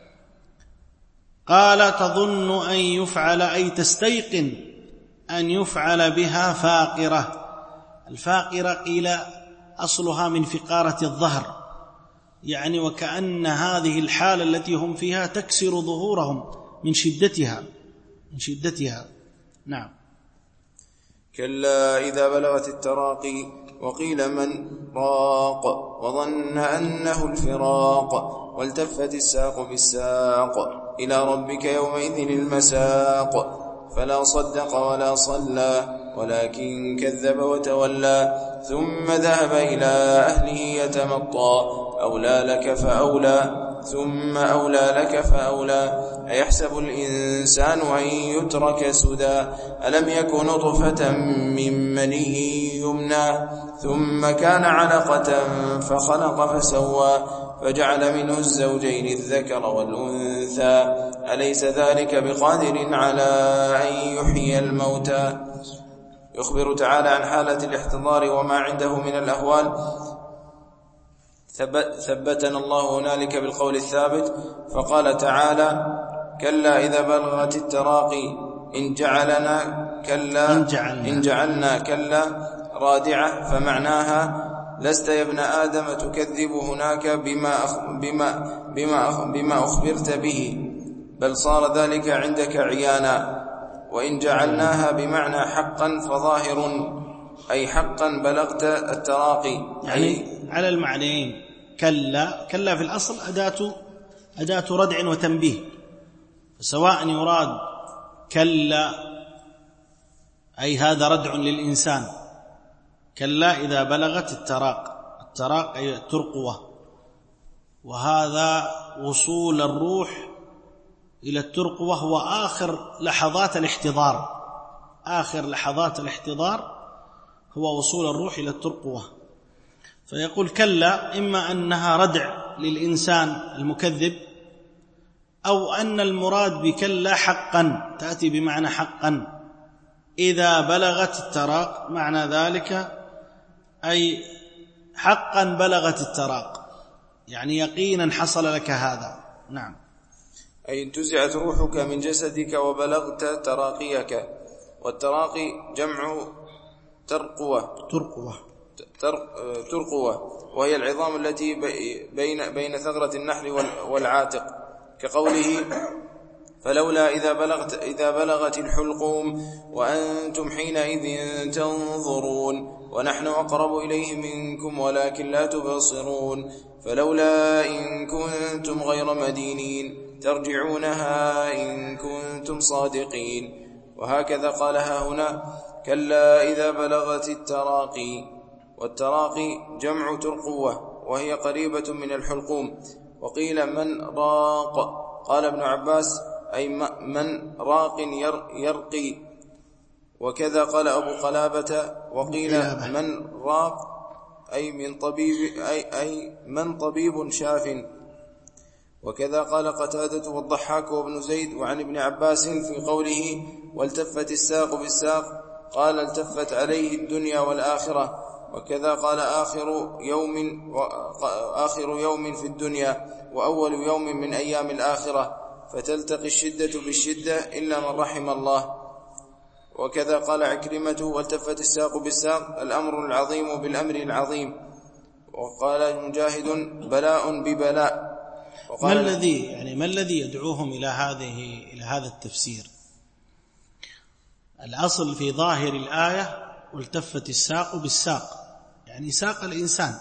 قال: تظن أن يفعل، أي تستيقن أن يفعل بها فاقرة. الفاقرة قيل أصلها من فقارة الظهر، يعني وكأن هذه الحالة التي هم فيها تكسر ظهورهم من شدتها. نعم. كلا إذا بلغت التراقي وقيل من راق وظن أنه الفراق والتفت الساق بالساق إلى ربك يومئذ المساق فلا صدق ولا صلى ولكن كذب وتولى ثم ذهب إلى أهله يتمطى أولى لك فأولى ثم أولى لك فأولى أيحسب الإنسان أن يترك سدى ألم يكن نطفة من مني يمنى ثم كان علقة فخلق فسوى فجعل منه الزوجين الذكر والأنثى أليس ذلك بقادر على أن يحيي الموتى. يخبر تعالى عن حالة الاحتضار وما عنده من الأهوال. ثبتنا الله هنالك بالقول الثابت، فقال تعالى: كلا إذا بلغت التراقي إن جعلنا كلا رادعة، فمعناها: لست يا ابن آدم تكذب هناك بما أخبرت به، بل صار ذلك عندك عيانا. وإن جعلناها بمعنى حقا فظاهر، أي حقا بلغت التراقي، يعني على المعنيين. كلا في الأصل أداة ردع وتنبيه، سواء يراد كلا أي هذا ردع للإنسان، كلا إذا بلغت التراق أي الترقوة، وهذا وصول الروح إلى الترقوة هو آخر لحظات الاحتضار هو وصول الروح إلى الترقوة. فيقول كلا إما أنها ردع للإنسان المكذب، أو أن المراد بكلا حقا، تأتي بمعنى حقا. إذا بلغت التراق معنى ذلك أي حقا بلغت التراق، يعني يقينا حصل لك هذا. نعم. أي انتزعت روحك من جسدك وبلغت تراقيك. والتراقي جمع ترقوة، وهي العظام التي بين ثغرة النحل والعاتق، كقوله: فلولا إذا بلغت الحلقوم وأنتم حينئذ تنظرون ونحن أقرب إليه منكم ولكن لا تبصرون فلولا إن كنتم غير مدينين ترجعونها إن كنتم صادقين. وهكذا قالها هنا: كلا إذا بلغت التراقي. والتراقي جمع ترقوة، وهي قريبة من الحلقوم. وقيل من راق، قال ابن عباس: أي من راق يرقي. وكذا قال أبو قلابة: وقيل من راق أي من طبيب شاف. وكذا قال قتادة والضحاك وابن زيد وعن ابن عباس في قوله: والتفت الساق بالساق، قال: التفت عليه الدنيا والآخرة. وكذا قال: آخر يوم في الدنيا وأول يوم من أيام الآخرة، فتلتقي الشدة بالشدة إلا من رحم الله. وكذا قال عكرمة: والتفت الساق بالساق، الأمر العظيم بالأمر العظيم. وقال مجاهد: بلاء ببلاء. ما الذي يدعوهم إلى هذا التفسير؟ الأصل في ظاهر الآية: والتفت الساق بالساق، يعني ساق الإنسان،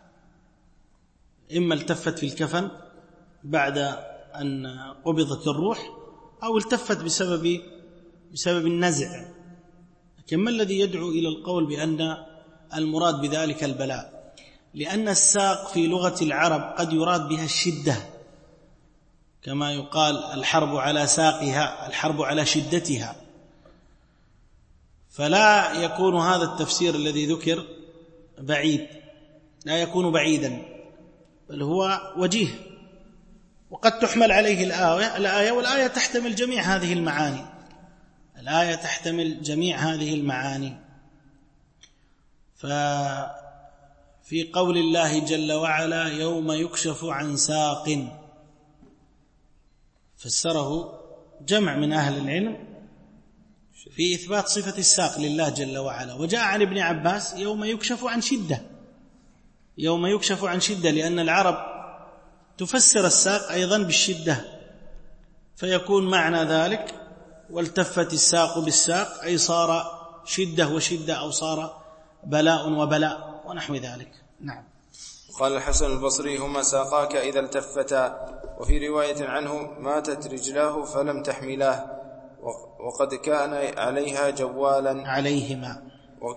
إما التفت في الكفن بعد أن قبضت الروح، أو التفت بسبب النزع. لكن ما الذي يدعو إلى القول بأن المراد بذلك البلاء؟ لأن الساق في لغة العرب قد يراد بها الشدة، كما يقال: الحرب على ساقها، الحرب على شدتها. فلا يكون هذا التفسير الذي ذكر بعيد، لا يكون بعيدا، بل هو وجيه، وقد تحمل عليه الآية، والآية تحتمل جميع هذه المعاني. ففي قول الله جل وعلا: يوم يكشف عن ساق، فسره جمع من أهل العلم في إثبات صفة الساق لله جل وعلا. وجاء عن ابن عباس: يوم يكشف عن شدة، لأن العرب تفسر الساق أيضا بالشدة، فيكون معنى ذلك: والتفت الساق بالساق، أي صار شدة وشدة، أو صار بلاء وبلاء ونحو ذلك. نعم. قال الحسن البصري: هما ساقاك إذا التفتا. وفي رواية عنه: ماتت رجلاه فلم تحملاه، وقد كان عليها جوالا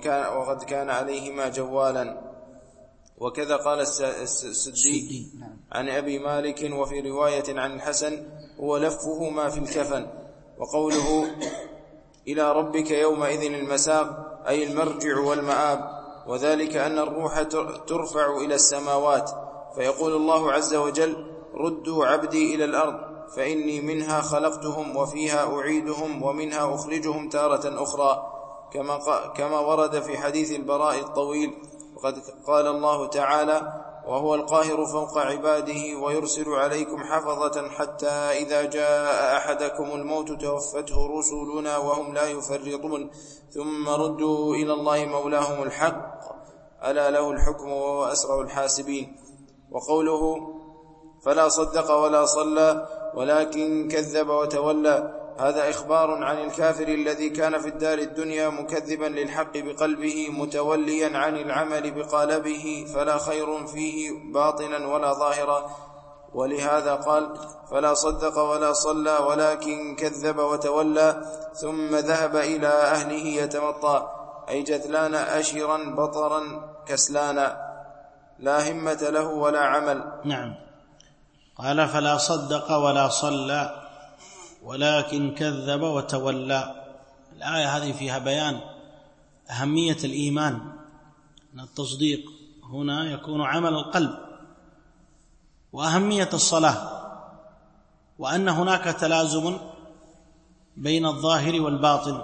وقد كان عليهما جوالا. وكذا قال السدي عن أبي مالك. وفي رواية عن الحسن هو لفه ما في الكفن. وقوله إلى ربك يومئذ المساق أي المرجع والمآب، وذلك أن الروح ترفع إلى السماوات، فيقول الله عز وجل ردوا عبدي إلى الأرض فإني منها خلقتهم وفيها أعيدهم ومنها أخرجهم تارة أخرى، كما ورد في حديث البراء الطويل. وقد قال الله تعالى وهو القاهر فوق عباده ويرسل عليكم حفظة حتى إذا جاء أحدكم الموت توفته رسلنا وهم لا يفرطون ثم ردوا إلى الله مولاهم الحق ألا له الحكم وهو أسرع الحاسبين. وقوله فلا صدق ولا صلى ولكن كذب وتولى، هذا إخبار عن الكافر الذي كان في الدار الدنيا مكذبا للحق بقلبه متوليا عن العمل بقالبه، فلا خير فيه باطنا ولا ظاهرا. ولهذا قال فلا صدق ولا صلى ولكن كذب وتولى ثم ذهب إلى أهله يتمطى، أي جثلان أشرا بطرا كسلانا لا همة له ولا عمل. نعم. قال فلا صدق ولا صلى ولكن كذب وتولى. الآية هذه فيها بيان أهمية الإيمان، أن التصديق هنا يكون عمل القلب، وأهمية الصلاة، وأن هناك تلازم بين الظاهر والباطن.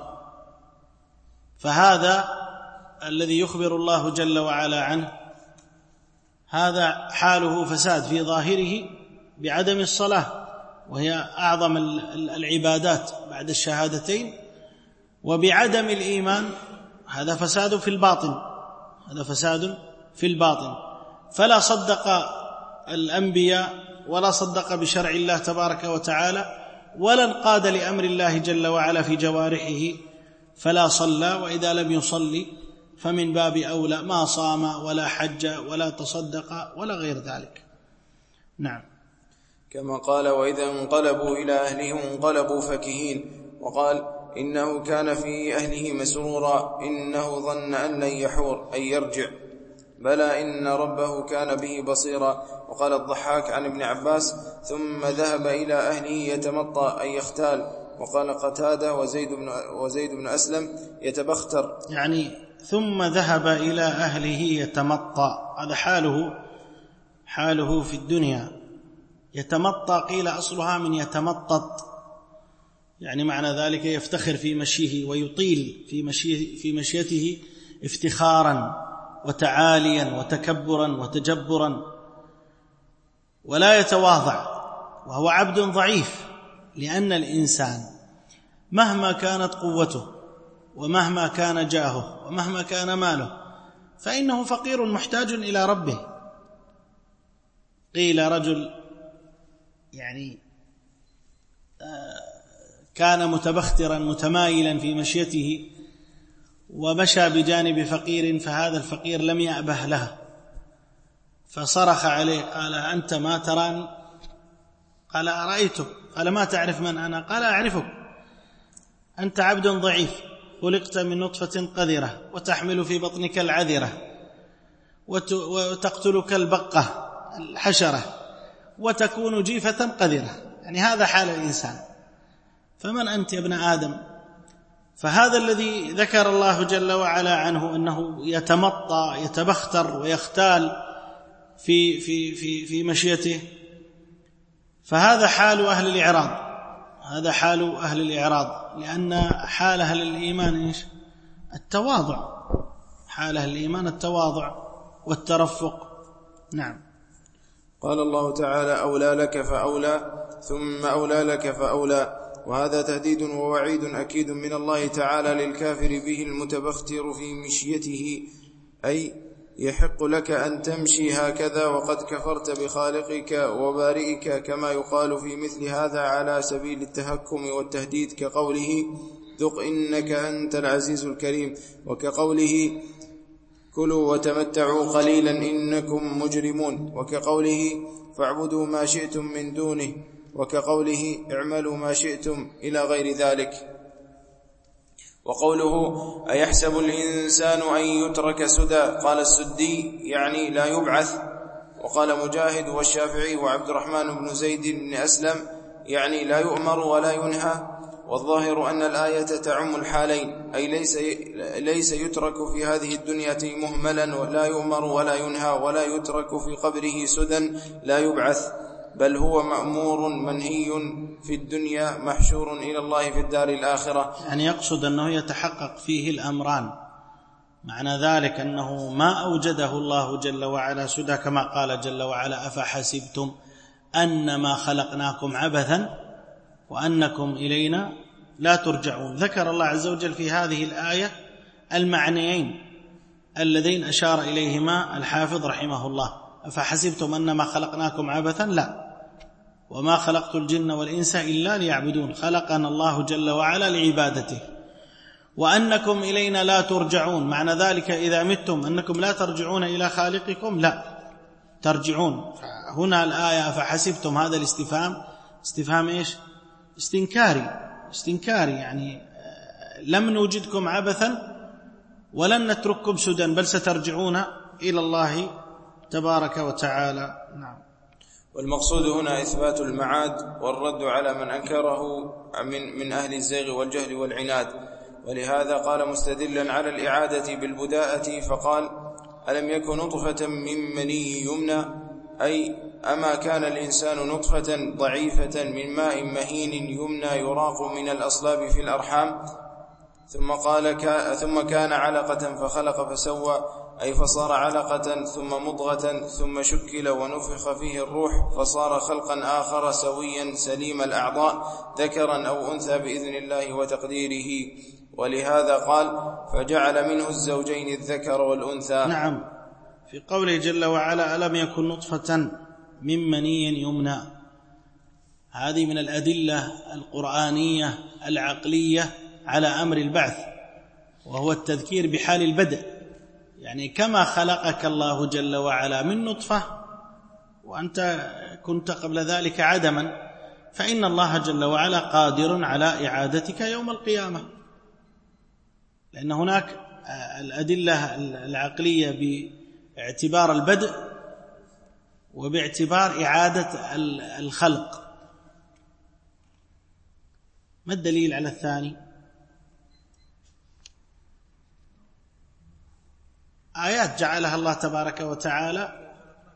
فهذا الذي يخبر الله جل وعلا عنه هذا حاله فساد في ظاهره بعدم الصلاة، وهي أعظم العبادات بعد الشهادتين، وبعدم الإيمان هذا فساد في الباطن، هذا فساد في الباطن. فلا صدق الأنبياء ولا صدق بشرع الله تبارك وتعالى ولا انقاد لأمر الله جل وعلا في جوارحه، فلا صلى، وإذا لم يصلي فمن باب أولى ما صام ولا حج ولا تصدق ولا غير ذلك. نعم. كما قال وإذا انقلبوا إلى أهلهم انقلبوا فكهين. وقال إنه كان في أهله مسرورا إنه ظن أن لن يحور أي يرجع، بلى إن ربه كان به بصيرا. وقال الضحاك عن ابن عباس ثم ذهب إلى أهله يتمطى أي يختال. وقال قتادة وزيد بن أسلم يتبختر، يعني ثم ذهب إلى أهله يتمطى، هذا حاله في الدنيا. يتمطى قيل أصلها من يتمطط، يعني معنى ذلك يفتخر في مشيه ويطيل في مشيته افتخارا وتعاليا وتكبرا وتجبرا، ولا يتواضع، وهو عبد ضعيف. لأن الإنسان مهما كانت قوته ومهما كان جاهه ومهما كان ماله فإنه فقير محتاج إلى ربه. قيل رجل يعني كان متبخترا متمايلا في مشيته ومشى بجانب فقير، فهذا الفقير لم يأبه له فصرخ عليه قال أنت ما تراني؟ قال أرأيتك. قال ما تعرف من أنا؟ قال أعرفك، أنت عبد ضعيف خلقت من نطفة قذرة وتحمل في بطنك العذرة وتقتلك البقة الحشرة وتكون جيفة قذرة، يعني هذا حال الإنسان، فمن أنت يا ابن آدم؟ فهذا الذي ذكر الله جل وعلا عنه أنه يتمطى يتبختر ويختال في مشيته، فهذا حال أهل الإعراض، هذا حال أهل الإعراض، لأن حال أهل الإيمان إيش؟ التواضع، حال أهل الإيمان التواضع والترفق. نعم. قال الله تعالى أولى لك فأولى ثم أولى لك فأولى، وهذا تهديد ووعيد أكيد من الله تعالى للكافر به المتبختر في مشيته، أي يحق لك أن تمشي هكذا وقد كفرت بخالقك وبارئك، كما يقال في مثل هذا على سبيل التهكم والتهديد، كقوله ذق إنك أنت العزيز الكريم، وكقوله كلوا وتمتعوا قليلا إنكم مجرمون، وكقوله فاعبدوا ما شئتم من دونه، وكقوله اعملوا ما شئتم إلى غير ذلك. وقوله أيحسب الإنسان أن يترك سدى، قال السدي يعني لا يبعث، وقال مجاهد والشافعي وعبد الرحمن بن زيد بن أسلم يعني لا يؤمر ولا ينهى. والظاهر أن الآية تعم الحالين، أي ليس يترك في هذه الدنيا مهملا ولا يؤمر ولا ينهى، ولا يترك في قبره سدى لا يبعث، بل هو مأمور منهي في الدنيا محشور إلى الله في الدار الآخرة. يعني يقصد أنه يتحقق فيه الأمران، معنى ذلك أنه ما أوجده الله جل وعلا سدى كما قال جل وعلا أفحسبتم أنما خلقناكم عبثا وأنكم إلينا لا ترجعون. ذكر الله عز وجل في هذه الآية المعنيين اللذين أشار إليهما الحافظ رحمه الله. أفحسبتم أنما خلقناكم عبثا، لا، وما خلقت الجن والإنس إلا ليعبدون، خلقنا الله جل وعلا لعبادته. وأنكم إلينا لا ترجعون، معنى ذلك إذا متم أنكم لا ترجعون إلى خالقكم، لا ترجعون. هنا الآية أفحسبتم، هذا الاستفهام استفهام إيش؟ استنكاري، يعني لم نوجدكم عبثا ولن نترككم سدى، بل سترجعون إلى الله تبارك وتعالى. نعم. والمقصود هنا إثبات المعاد والرد على من أنكره من أهل الزيغ والجهل والعناد. ولهذا قال مستدلا على الإعادة بالبداءة فقال ألم يكن نطفة من مني يمنى، أي أما كان الإنسان نطفة ضعيفة من ماء مهين يمنى يراق من الأصلاب في الأرحام، ثم كان علقة فخلق فسوى، أي فصار علقة ثم مضغة ثم شكل ونفخ فيه الروح فصار خلقا آخر سويا سليم الأعضاء ذكرا أو أنثى بإذن الله وتقديره. ولهذا قال فجعل منه الزوجين الذكر والأنثى. نعم، في قوله جل وعلا ألم يكن نطفة من مني يمنى، هذه من الأدلة القرآنية العقلية على أمر البعث، وهو التذكير بحال البدء، يعني كما خلقك الله جل وعلا من نطفة وأنت كنت قبل ذلك عدما، فإن الله جل وعلا قادر على إعادتك يوم القيامة، لأن هناك الأدلة العقلية باعتبار البدء وباعتبار إعادة الخلق. ما الدليل على الثاني؟ آيات جعلها الله تبارك وتعالى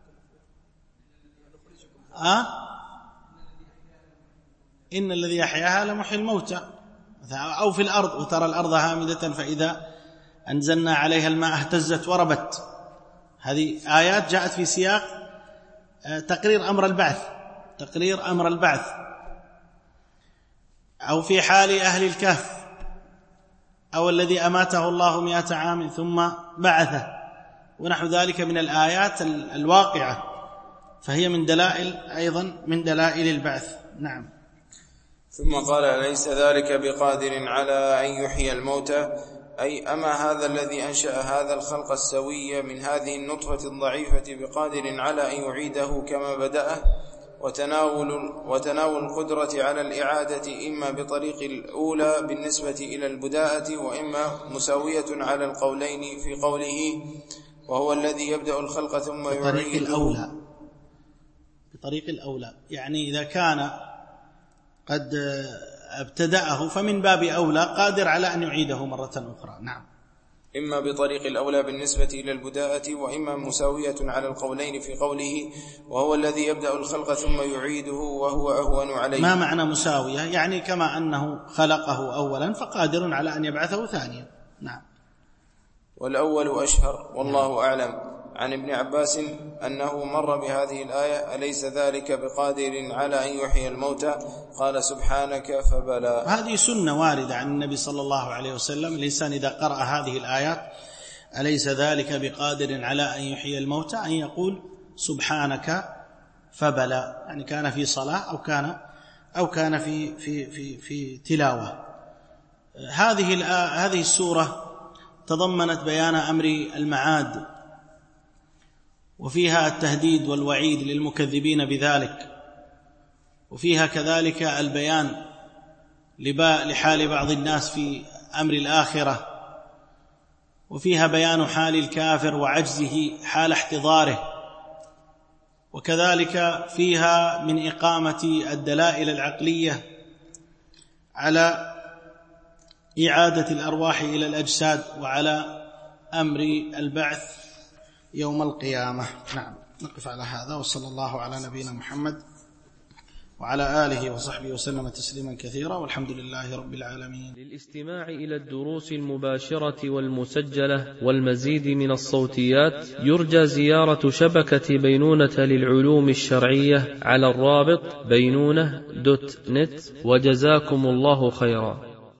إن الذي يحياها لمحيي الموتى، أو في الأرض وترى الأرض هامدة فإذا أنزلنا عليها الماء اهتزت وربت. هذه آيات جاءت في سياق تقرير أمر البعث. أو في حال أهل الكهف أو الذي أماته الله 100 عام ثم بعثه، ونحو ذلك من الآيات الواقعة، فهي من دلائل أيضا من دلائل البعث. نعم. ثم قال أليس ذلك بقادر على أن يحيي الموتى، أي أما هذا الذي أنشأ هذا الخلق السوي من هذه النطفة الضعيفة بقادر على أن يعيده كما بدأه، وتناول القدرة على الإعادة إما بطريق الأولى بالنسبة إلى البداءة، وإما مساوية على القولين في قوله وهو الذي يبدأ الخلق ثم يعيده بطريق الأولى، يعني إذا كان قد ابتدأه فمن باب أولى قادر على أن يعيده مرة أخرى. نعم. إما بطريق الأولى بالنسبة إلى البداءة، وإما مساوية على القولين في قوله وهو الذي يبدأ الخلق ثم يعيده وهو أهون عليه. ما معنى مساوية؟ يعني كما أنه خلقه أولا فقادر على أن يبعثه ثانيا. نعم. والأول أشهر والله أعلم. عن ابن عباس أنه مر بهذه الآية أليس ذلك بقادر على أن يحيي الموتى، قال سبحانك فبلى. هذه سنة واردة عن النبي صلى الله عليه وسلم، الإنسان إذا قرأ هذه الآيات أليس ذلك بقادر على أن يحيي الموتى أن يقول سبحانك فبلى، يعني كان في صلاة أو كان في تلاوة. هذه السورة تضمنت بيان أمر المعاد، وفيها التهديد والوعيد للمكذبين بذلك، وفيها كذلك البيان لحال بعض الناس في أمر الآخرة، وفيها بيان حال الكافر وعجزه حال احتضاره، وكذلك فيها من إقامة الدلائل العقلية على إعادة الأرواح إلى الأجساد وعلى أمر البعث يوم القيامة. نعم، نقف على هذا، وصلى الله على نبينا محمد وعلى آله وصحبه وسلم تسليما كثيرا، والحمد لله رب العالمين. للاستماع إلى الدروس المباشرة والمسجلة والمزيد من الصوتيات يرجى زيارة شبكة بينونة للعلوم الشرعية على الرابط بينونة.net، وجزاكم الله خيرا.